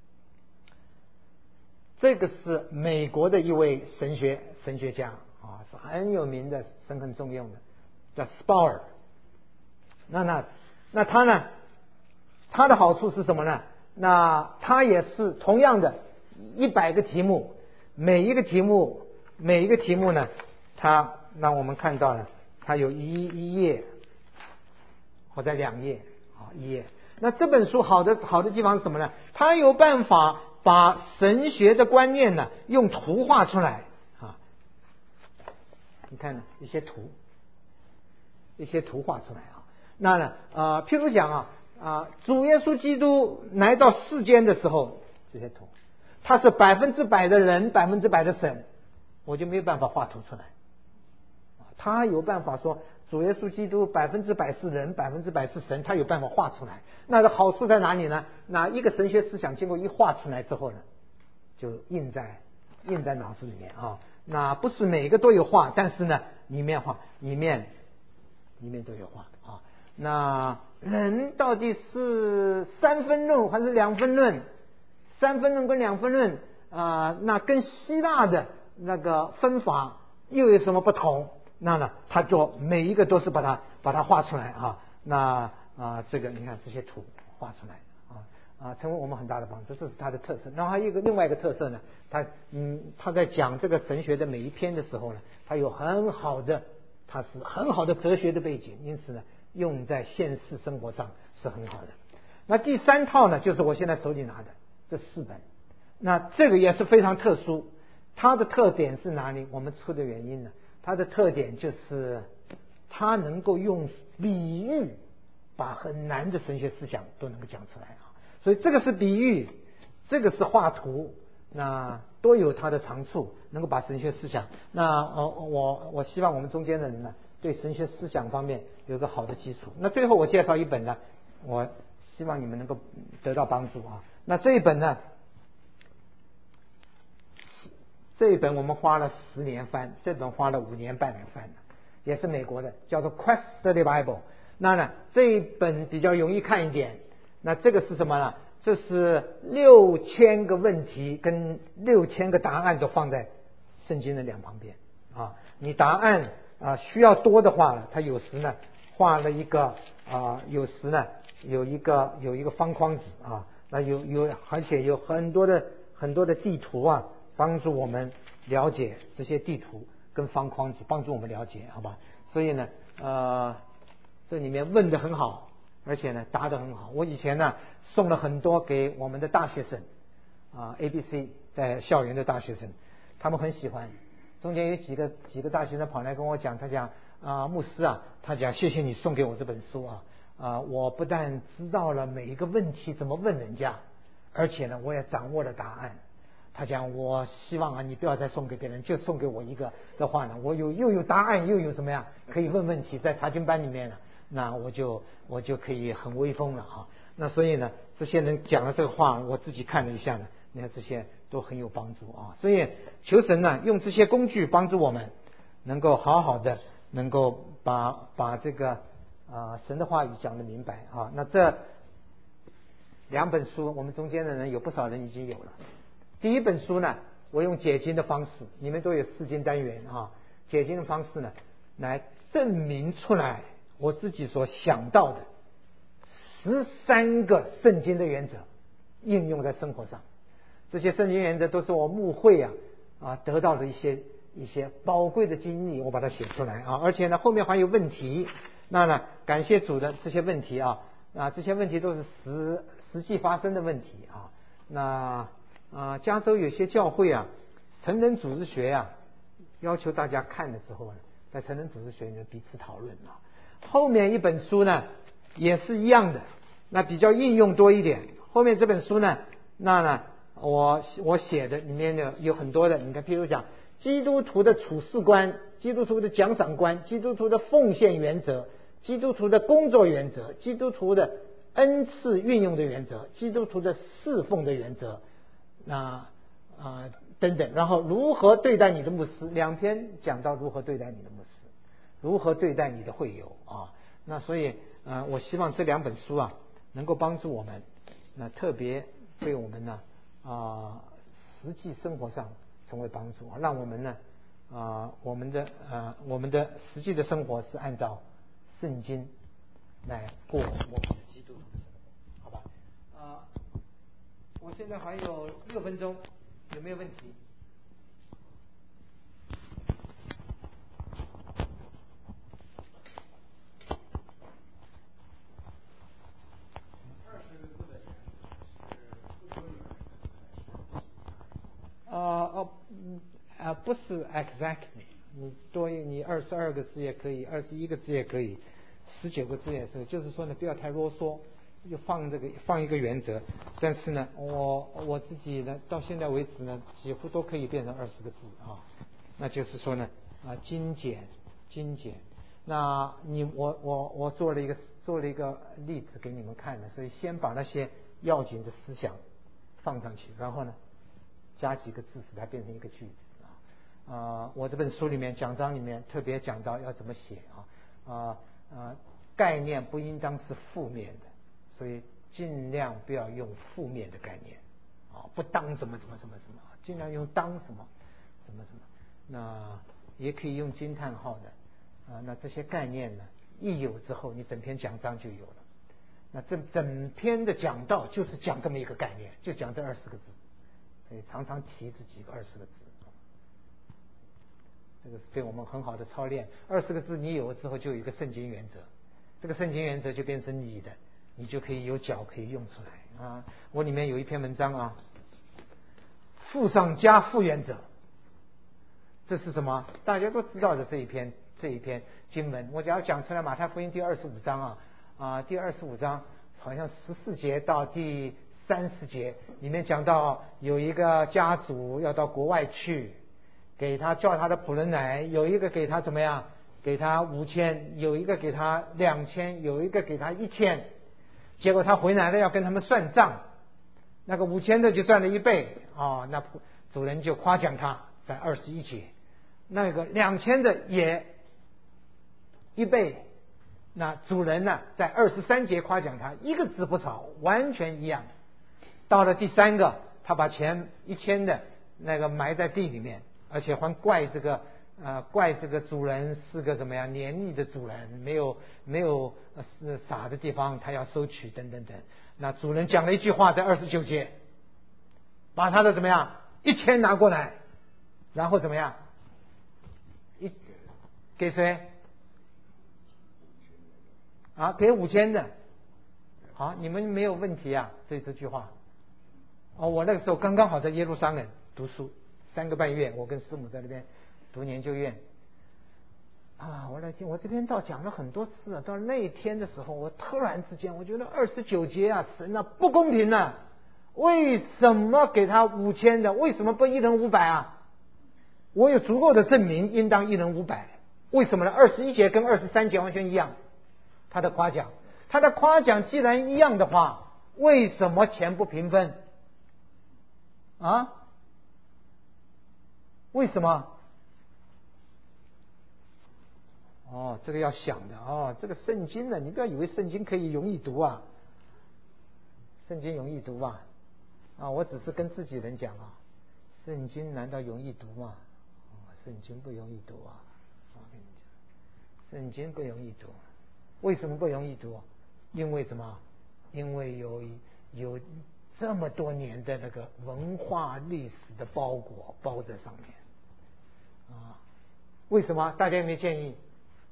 这个是美国的一位神学家是很有名的，神很重用的，叫 Spauer。那他呢，他的好处是什么呢？那他也是同样的100个题目，每一个题目呢，他让我们看到了，他有一页或者2页1页。那这本书好的地方是什么呢？他有办法把神学的观念呢用图画出来你看呢一些图画出来那呢譬如讲主耶稣基督来到世间的时候，这些图他是100%的人100%的神，我就没有办法画图出来。他有办法说主耶稣基督100%是人100%是神，他有办法画出来。那个好处在哪里呢？那一个神学思想经过一画出来之后呢，就印在脑子里面那不是每个都有画，但是呢里面都有画那人到底是3分论还是2分论？3分论跟2分论那跟希腊的那个分法又有什么不同？那呢他就每一个都是把它画出来那这个你看这些图画出来成为我们很大的帮助，这是他的特色。然后还有另外一个特色呢，他在讲这个神学的每一篇的时候呢，他是很好的哲学的背景，因此呢用在现实生活上是很好的。那第3套呢就是我现在手里拿的这4本，那这个也是非常特殊。它的特点是哪里？我们出的原因呢？它的特点就是它能够用比喻把很难的神学思想都能够讲出来所以这个是比喻，这个是画图，那都有它的长处，能够把神学思想。那我希望我们中间的人呢，对神学思想方面有一个好的基础。那最后我介绍一本呢，我希望你们能够得到帮助那这一本呢，这一本我们花了10年翻，这本花了5年半来翻的，也是美国的，叫做 Quest Study Bible。那呢这一本比较容易看一点。那这个是什么呢？这是6000个问题跟6000个答案都放在圣经的两旁边你答案需要多的话，它有时呢画了一个有时呢有一个方框子那而且有很多的地图帮助我们了解这些地图跟方框子，帮助我们了解，好吧？所以呢这里面问得很好，而且呢答得很好。我以前呢送了很多给我们的大学生ABC 在校园的大学生，他们很喜欢。中间有几个大学生跑来跟我讲，他讲牧师他讲谢谢你送给我这本书我不但知道了每一个问题怎么问人家，而且呢我也掌握了答案。他讲我希望你不要再送给别人，就送给我一个的话呢，我又有答案，又有什么呀可以问问题，在查经班里面呢，那我就可以很威风了那所以呢这些人讲了这个话，我自己看了一下呢，你看这些都很有帮助所以求神呢用这些工具帮助我们能够好好的能够把这个神的话语讲得明白那这2本书我们中间的人有不少人已经有了， 第一本书呢，我用解经的方式，你们都有4经单元啊，解经的方式呢，来证明出来我自己所想到的13个圣经的原则，应用在生活上。这些圣经原则都是我牧会得到的一些宝贵的经历，我把它写出来啊，而且呢后面还有问题，那呢感谢主的这些问题这些问题都是实际发生的问题啊。那加州有些教会成人组织学要求大家看的时候呢，在成人组织学里面彼此讨论后面一本书呢也是一样的，那比较应用多一点。后面这本书呢，那呢我写的里面呢有很多的，你看譬如讲基督徒的处事观、基督徒的奖赏观、基督徒的奉献原则、基督徒的工作原则、基督徒的恩赐运用的原则、基督徒的侍奉的原则等等，然后如何对待你的牧师，2篇讲到如何对待你的牧师，如何对待你的会友那所以我希望这2本书能够帮助我们，那特别对我们呢实际生活上成为帮助，让我们呢我们的实际的生活是按照圣经来过我们的基督徒的生活，好吧？我现在还有6分钟，有没有问题？不是 exactly， 你22个字也可以，21个字也可以，19个字也是，就是说呢不要太啰嗦，就放一个原则。但是呢我自己呢到现在为止呢几乎都可以变成20个字那就是说呢精简。那我做了一个例子给你们看的，所以先把那些要紧的思想放上去，然后呢加几个字使它变成一个句子我这本书里面讲章里面特别讲到要怎么写概念不应当是负面的，所以尽量不要用负面的概念不当什么，尽量用当什么，那也可以用惊叹号的那这些概念呢一有之后，你整篇讲章就有了。那这整篇的讲道就是讲这么一个概念，就讲这20个字，所以常常提这几个20个字这个是对我们很好的操练。20个字你有了之后，就有一个圣经原则，这个圣经原则就变成你的，你就可以有脚可以用出来我里面有一篇文章负上加负原则，这是什么？大家都知道的这一篇经文，我只要讲出来，马太福音第25章第25章好像14节到第30节里面讲到有一个家族要到国外去，叫他的仆人来，有一个给他怎么样，给他5000，有一个给他2000，有一个给他1000，结果他回来了要跟他们算账，那个5000的就赚了1倍那主人就夸奖他，在21节，那个2000的也1倍，那主人呢在23节夸奖他，一个字不少，完全一样。到了第3个，他把前1000的那个埋在地里面，而且还怪这个主人是个怎么样黏腻的主人，没有傻的地方，他要收取等等等。那主人讲了一句话，在29节，把他的怎么样1000拿过来，然后怎么样给谁给5000的。好，你们没有问题对这句话我那个时候刚刚好在耶路撒冷读书3个半月，我跟师母在那边读研究院我来听，我这边倒讲了很多次到那一天的时候，我突然之间我觉得29节神不公平为什么给他5000的，为什么不一人500我有足够的证明应当一人500，为什么呢？21节跟23节完全一样，他的夸奖既然一样的话，为什么钱不平分为什么这个要想的这个圣经呢，你不要以为圣经可以容易读圣经容易读我只是跟自己人讲圣经难道容易读吗？圣经不容易读啊！我跟你讲，圣经不容易读。为什么不容易读？因为什么？因为有这么多年的那个文化历史的包裹包在上面啊！为什么？大家有没有建议？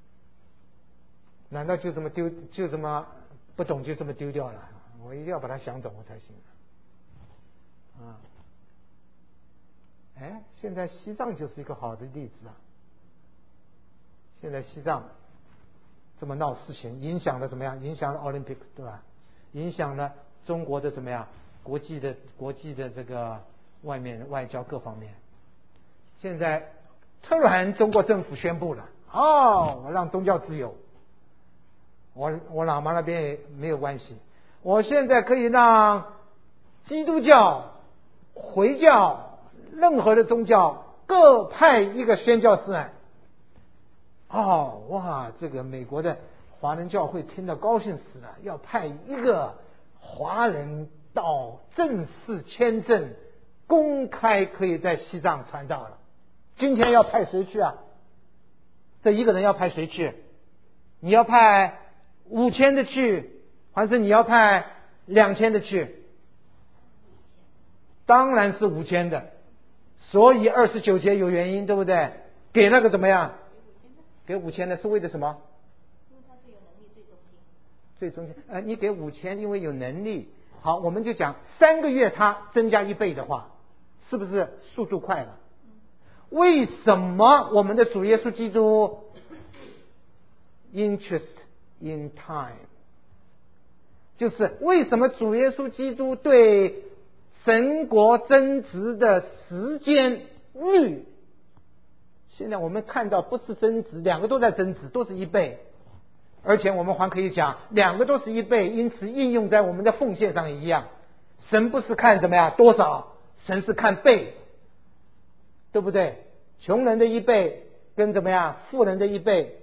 难道就这么丢，就这么不懂就这么丢掉了？我一定要把它想懂我才行啊！哎，现在西藏就是一个好的例子啊！现在西藏这么闹事情，影响了怎么样？影响了奥林匹克，对吧？影响了中国的怎么样？国际的这个外交各方面。现在突然中国政府宣布了，我让宗教自由，我喇嘛那边也没有关系，我现在可以让基督教、回教、任何的宗教各派一个宣教士来。哇，这个美国的华人教会听得高兴死了，要派一个华人到正式签证公开可以在西藏传道了。今天要派谁去啊？这一个人要派谁去？你要派5000的去，还是你要派2000的去？当然是5000的。所以29节有原因，对不对？给那个怎么样？给5000的是为了什么？ 因为他最有能力， 最中心。你给5000，因为有能力。好，我们就讲3个月他增加1倍的话，是不是速度快了？为什么我们的主耶稣基督 interest in time， 就是为什么主耶稣基督对神国增值的时间率，现在我们看到不是增值，两个都在增值，都是1倍，而且我们还可以讲两个都是1倍，因此应用在我们的奉献上一样。神不是看怎么样多少，神是看倍，对不对？穷人的1倍跟怎么样富人的1倍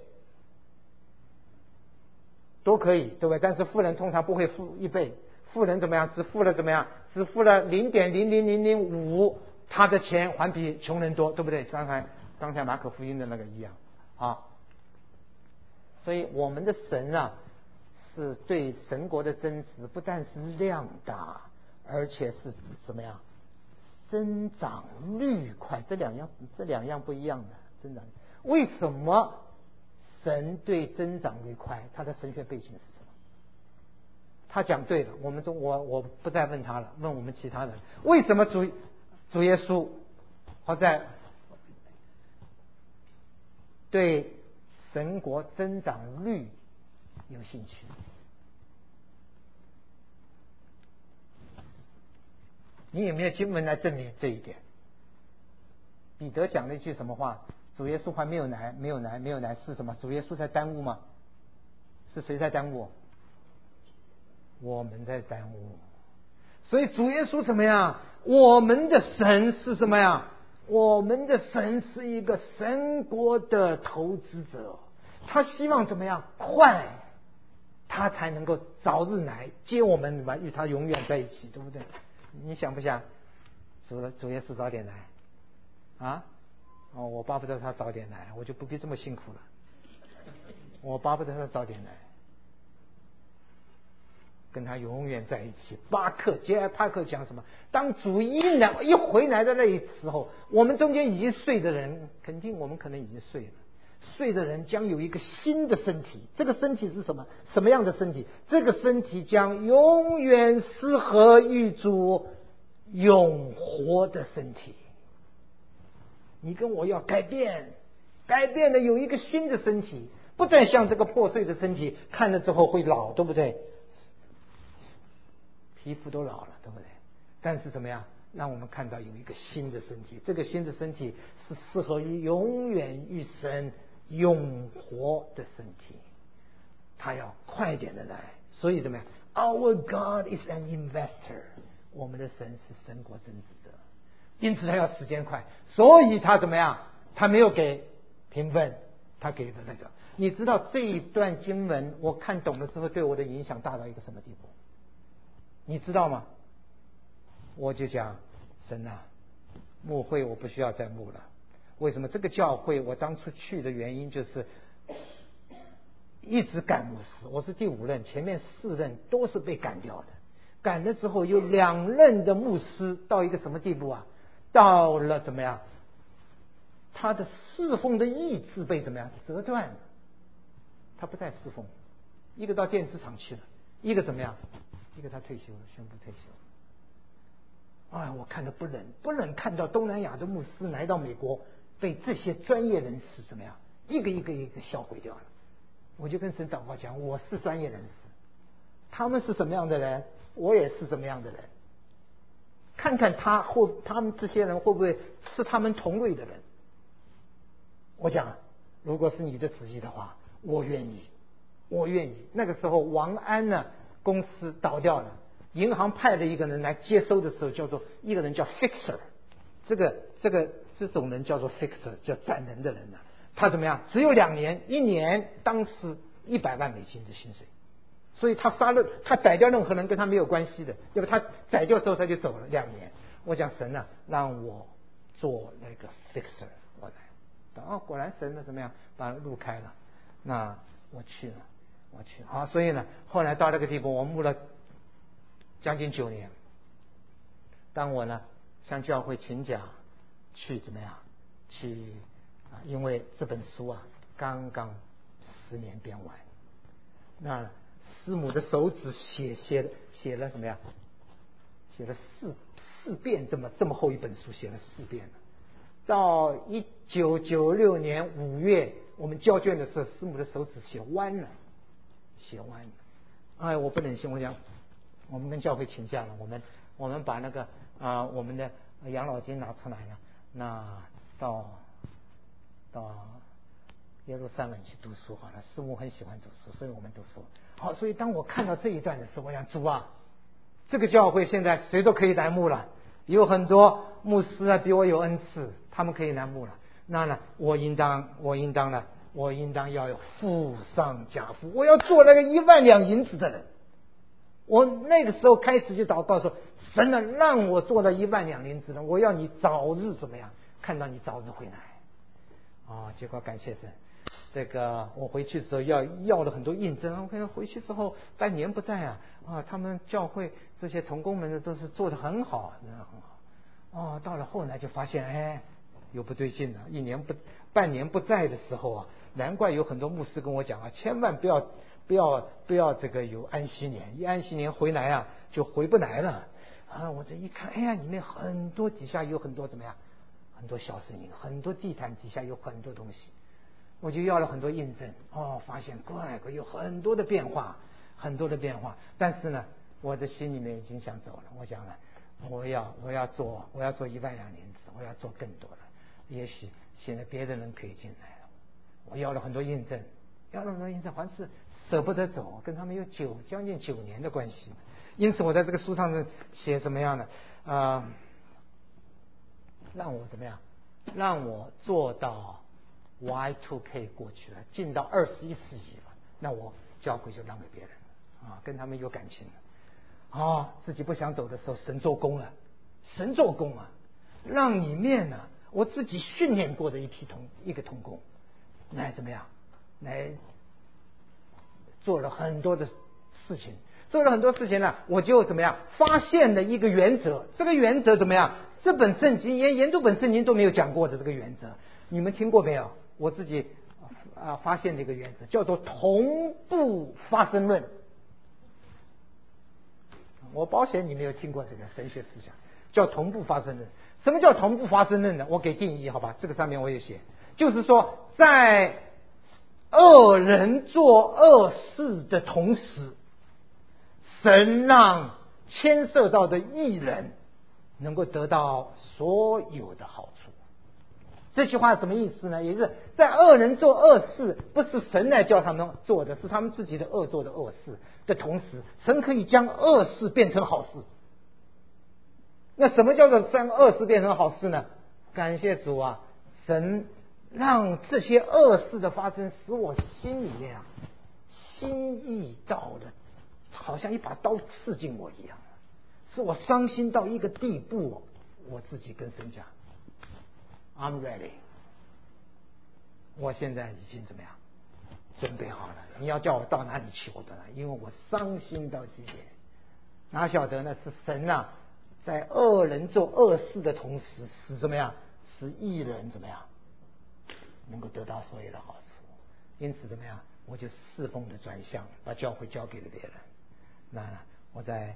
都可以，对不对？但是富人通常不会付1倍，富人怎么样只付了怎么样只付了 0.00005， 他的钱还比穷人多，对不对？刚才马可福音的那个一样啊。所以我们的神啊，是对神国的增值不但是量大，而且是怎么样增长率快，这两样不一样的增长。为什么神对增长率快？他的神学背景是什么？他讲对了，我不再问他了，问我们其他人，为什么主耶稣或在对神国增长率有兴趣？你有没有经文来证明这一点？彼得讲了一句什么话？主耶稣还没有来是什么？主耶稣在耽误吗？是谁在耽误？我们在耽误。所以主耶稣怎么样？我们的神是什么呀？我们的神是一个神国的投资者，他希望怎么样快，他才能够早日来接我们与他永远在一起，对不对？你想不想主耶稣早点来啊？我巴不得他早点来，我就不必这么辛苦了。我巴不得他早点来，跟他永远在一起。杰埃帕克讲什么？当主一回来的那一时候，我们中间已经睡的人，我们可能已经睡了。睡的人将有一个新的身体，这个身体是什么？什么样的身体？这个身体将永远适合于主永活的身体。你跟我要改变的有一个新的身体，不再像这个破碎的身体，看了之后会老，对不对？皮肤都老了，对不对？但是怎么样让我们看到有一个新的身体？这个新的身体是适合于永远与神永活的身体，他要快点的来。所以怎么样 ？Our God is an investor， 我们的神是神国增值者，因此他要时间快，所以他怎么样？他没有给评分，他给的那个。你知道这一段经文我看懂了之后，对我的影响大到一个什么地步？你知道吗？我就讲神啊， 牧会我不需要再牧了。为什么？这个教会我当初去的原因就是一直赶牧师，我是第5任，前面4任都是被赶掉的。赶了之后有2任的牧师到一个什么地步啊？到了怎么样？他的侍奉的意志被怎么样折断了？他不再侍奉，一个到电子厂去了，一个怎么样？一个他退休了，宣布退休了。哎，我看着不忍看到东南亚的牧师来到美国，被这些专业人士怎么样一个销毁掉了。我就跟神祷告讲，我是专业人士，他们是什么样的人，我也是什么样的人。看看他们这些人会不会是他们同类的人。我讲，如果是你的旨意的话，我愿意。那个时候王安呢，公司倒掉了，银行派了一个人来接收的时候，一个人叫 fixer， 这种人叫做 fixer， 叫攒人的人呢。他怎么样？只有2年，1年当时$100万的薪水，所以他宰掉任何人跟他没有关系的，要不他宰掉之后他就走了2年。我讲神呢，让我做那个 fixer， 我来。果然神呢怎么样把路开了，那我去了。好，所以呢，后来到那个地步，我牧了将近9年。当我呢向教会请假去怎么样去因为这本书啊刚刚10年编完，那师母的手指写了什么呀？写了四遍这么厚一本书，写了4遍了。到1996年5月，我们交卷的时候，师母的手指写弯了。哎，我不忍心，我讲，我们跟教会请假了，我们把那个我们的养老金拿出来了，那到耶路撒冷去读书好了。师母很喜欢读书，所以我们读书。好，所以当我看到这一段的时候，我想主啊，这个教会现在谁都可以来牧了，有很多牧师啊比我有恩赐，他们可以来牧了。那呢，我应当要有富上加富，我要做那个1万两银子的人。我那个时候开始就祷告说，神啊，让我做到1万两银子的，我要你早日怎么样，看到你早日回来。结果感谢神，这个我回去的时候要了很多印证。我看回去之后半年不在他们教会这些同工们呢都是做得很好，很好。到了后来就发现有不对劲了。半年不在的时候难怪有很多牧师跟我讲千万不要这个有安息年，一安息年回来就回不来了。我这一看，里面很多底下有很多怎么样，很多小声音，很多地毯底下有很多东西。我就要了很多印证，发现怪有很多的变化。但是呢，我的心里面已经想走了。我讲了，我要做1万两银子，我要做更多的。也许现在别的人可以进来了。我要了很多印证，还是舍不得走，跟他们有将近9年的关系。因此我在这个书上写什么样的让我怎么样，让我做到 Y2K 过去了，进到21世纪了，那我教会就让给别人了跟他们有感情了自己不想走的时候，神做工了，让里面呢我自己训练过的一个同工来怎么样，来做了很多的事情呢，我就怎么样发现了一个原则。这个原则怎么样？这本圣经研读本圣经都没有讲过的这个原则，你们听过没有？我自己发现的一个原则叫做同步发生论。我保险你没有听过这个神学思想，叫同步发生论。什么叫同步发生论呢？我给定义好吧，这个上面我也写，就是说在恶人做恶事的同时，神让牵涉到的义人能够得到所有的好处。这句话什么意思呢？也是在恶人做恶事，不是神来叫他们做的，是他们自己的恶做的恶事的同时，神可以将恶事变成好事。那什么叫做将恶事变成好事呢？感谢主神让这些恶事的发生，使我心里面心意到了好像一把刀刺进我一样，使我伤心到一个地步。我自己跟神讲， I'm ready。我现在已经怎么样？准备好了。你要叫我到哪里去，我都来，因为我伤心到极点。哪晓得呢？是神啊，在恶人做恶事的同时，使怎么样？使义人怎么样？能够得到所有的好处。因此怎么样？我就侍奉的转向，把教会交给了别人。那我在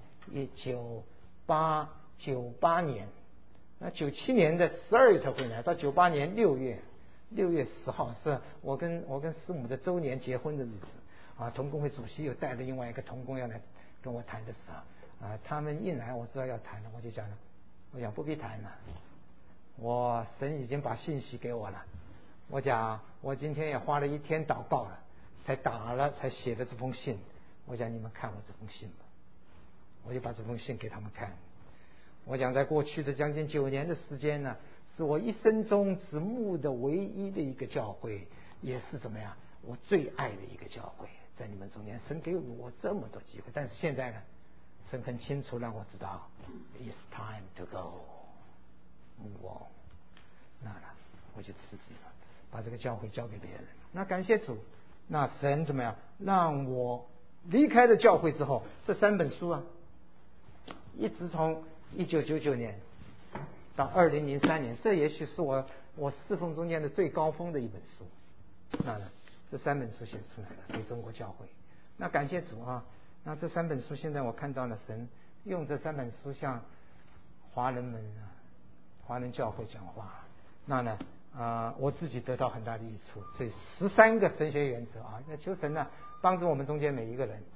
1998年，那97年的12月才回来，到98年6月10号是我跟师母的周年结婚的日子啊。同工会主席又带着另外一个同工要来跟我谈的时候啊，他们一来我知道要谈了，我就讲了，我讲不必谈了，神已经把信息给我了。我讲我今天也花了一天祷告了，才写的这封信。我讲你们看我这封信吧，我就把这封信给他们看。我讲在过去的将近9年的时间呢，是我一生中只牧的唯一的一个教会，也是怎么样我最爱的一个教会。在你们中间，神给我这么多机会，但是现在呢，神很清楚让我知道 It's time to go move on。 那我就辞职了，把这个教会交给别人。那感谢主，那神怎么样让我离开了教会之后，这3本书啊，一直从1999年到2003年，这也许是我侍奉中间的最高峰的一本书。那这3本书写出来了给中国教会。那感谢主啊，那这3本书现在我看到了神用这3本书向华人教会讲话。那呢我自己得到很大的益处。这13个神学原则啊，那求神呢帮助我们中间每一个人，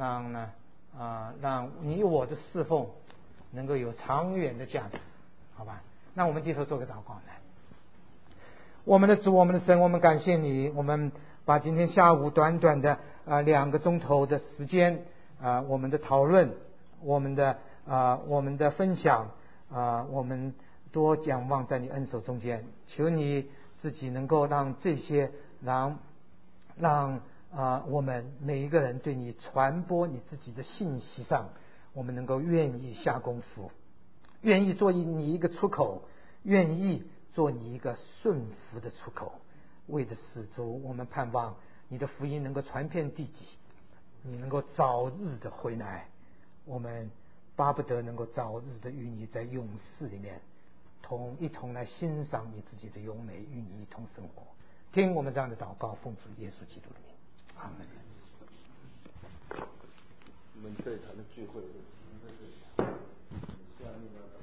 让你我的侍奉能够有长远的价值，好吧？那我们低头做个祷告来。我们的主，我们的神，我们感谢你，我们把今天下午短短的2个钟头的时间我们的讨论，我们的分享我们多仰望在你恩手中间，求你自己能够让这些让我们每一个人对你传播你自己的信息上，我们能够愿意下功夫，愿意做你一个出口，愿意做你一个顺服的出口。为的是主，我们盼望你的福音能够传遍地极，你能够早日的回来，我们巴不得能够早日的与你在永世里面一同来欣赏你自己的优美，与你一同生活。听我们这样的祷告，奉主耶稣基督的名，阿门。 我们这一场的聚会，下面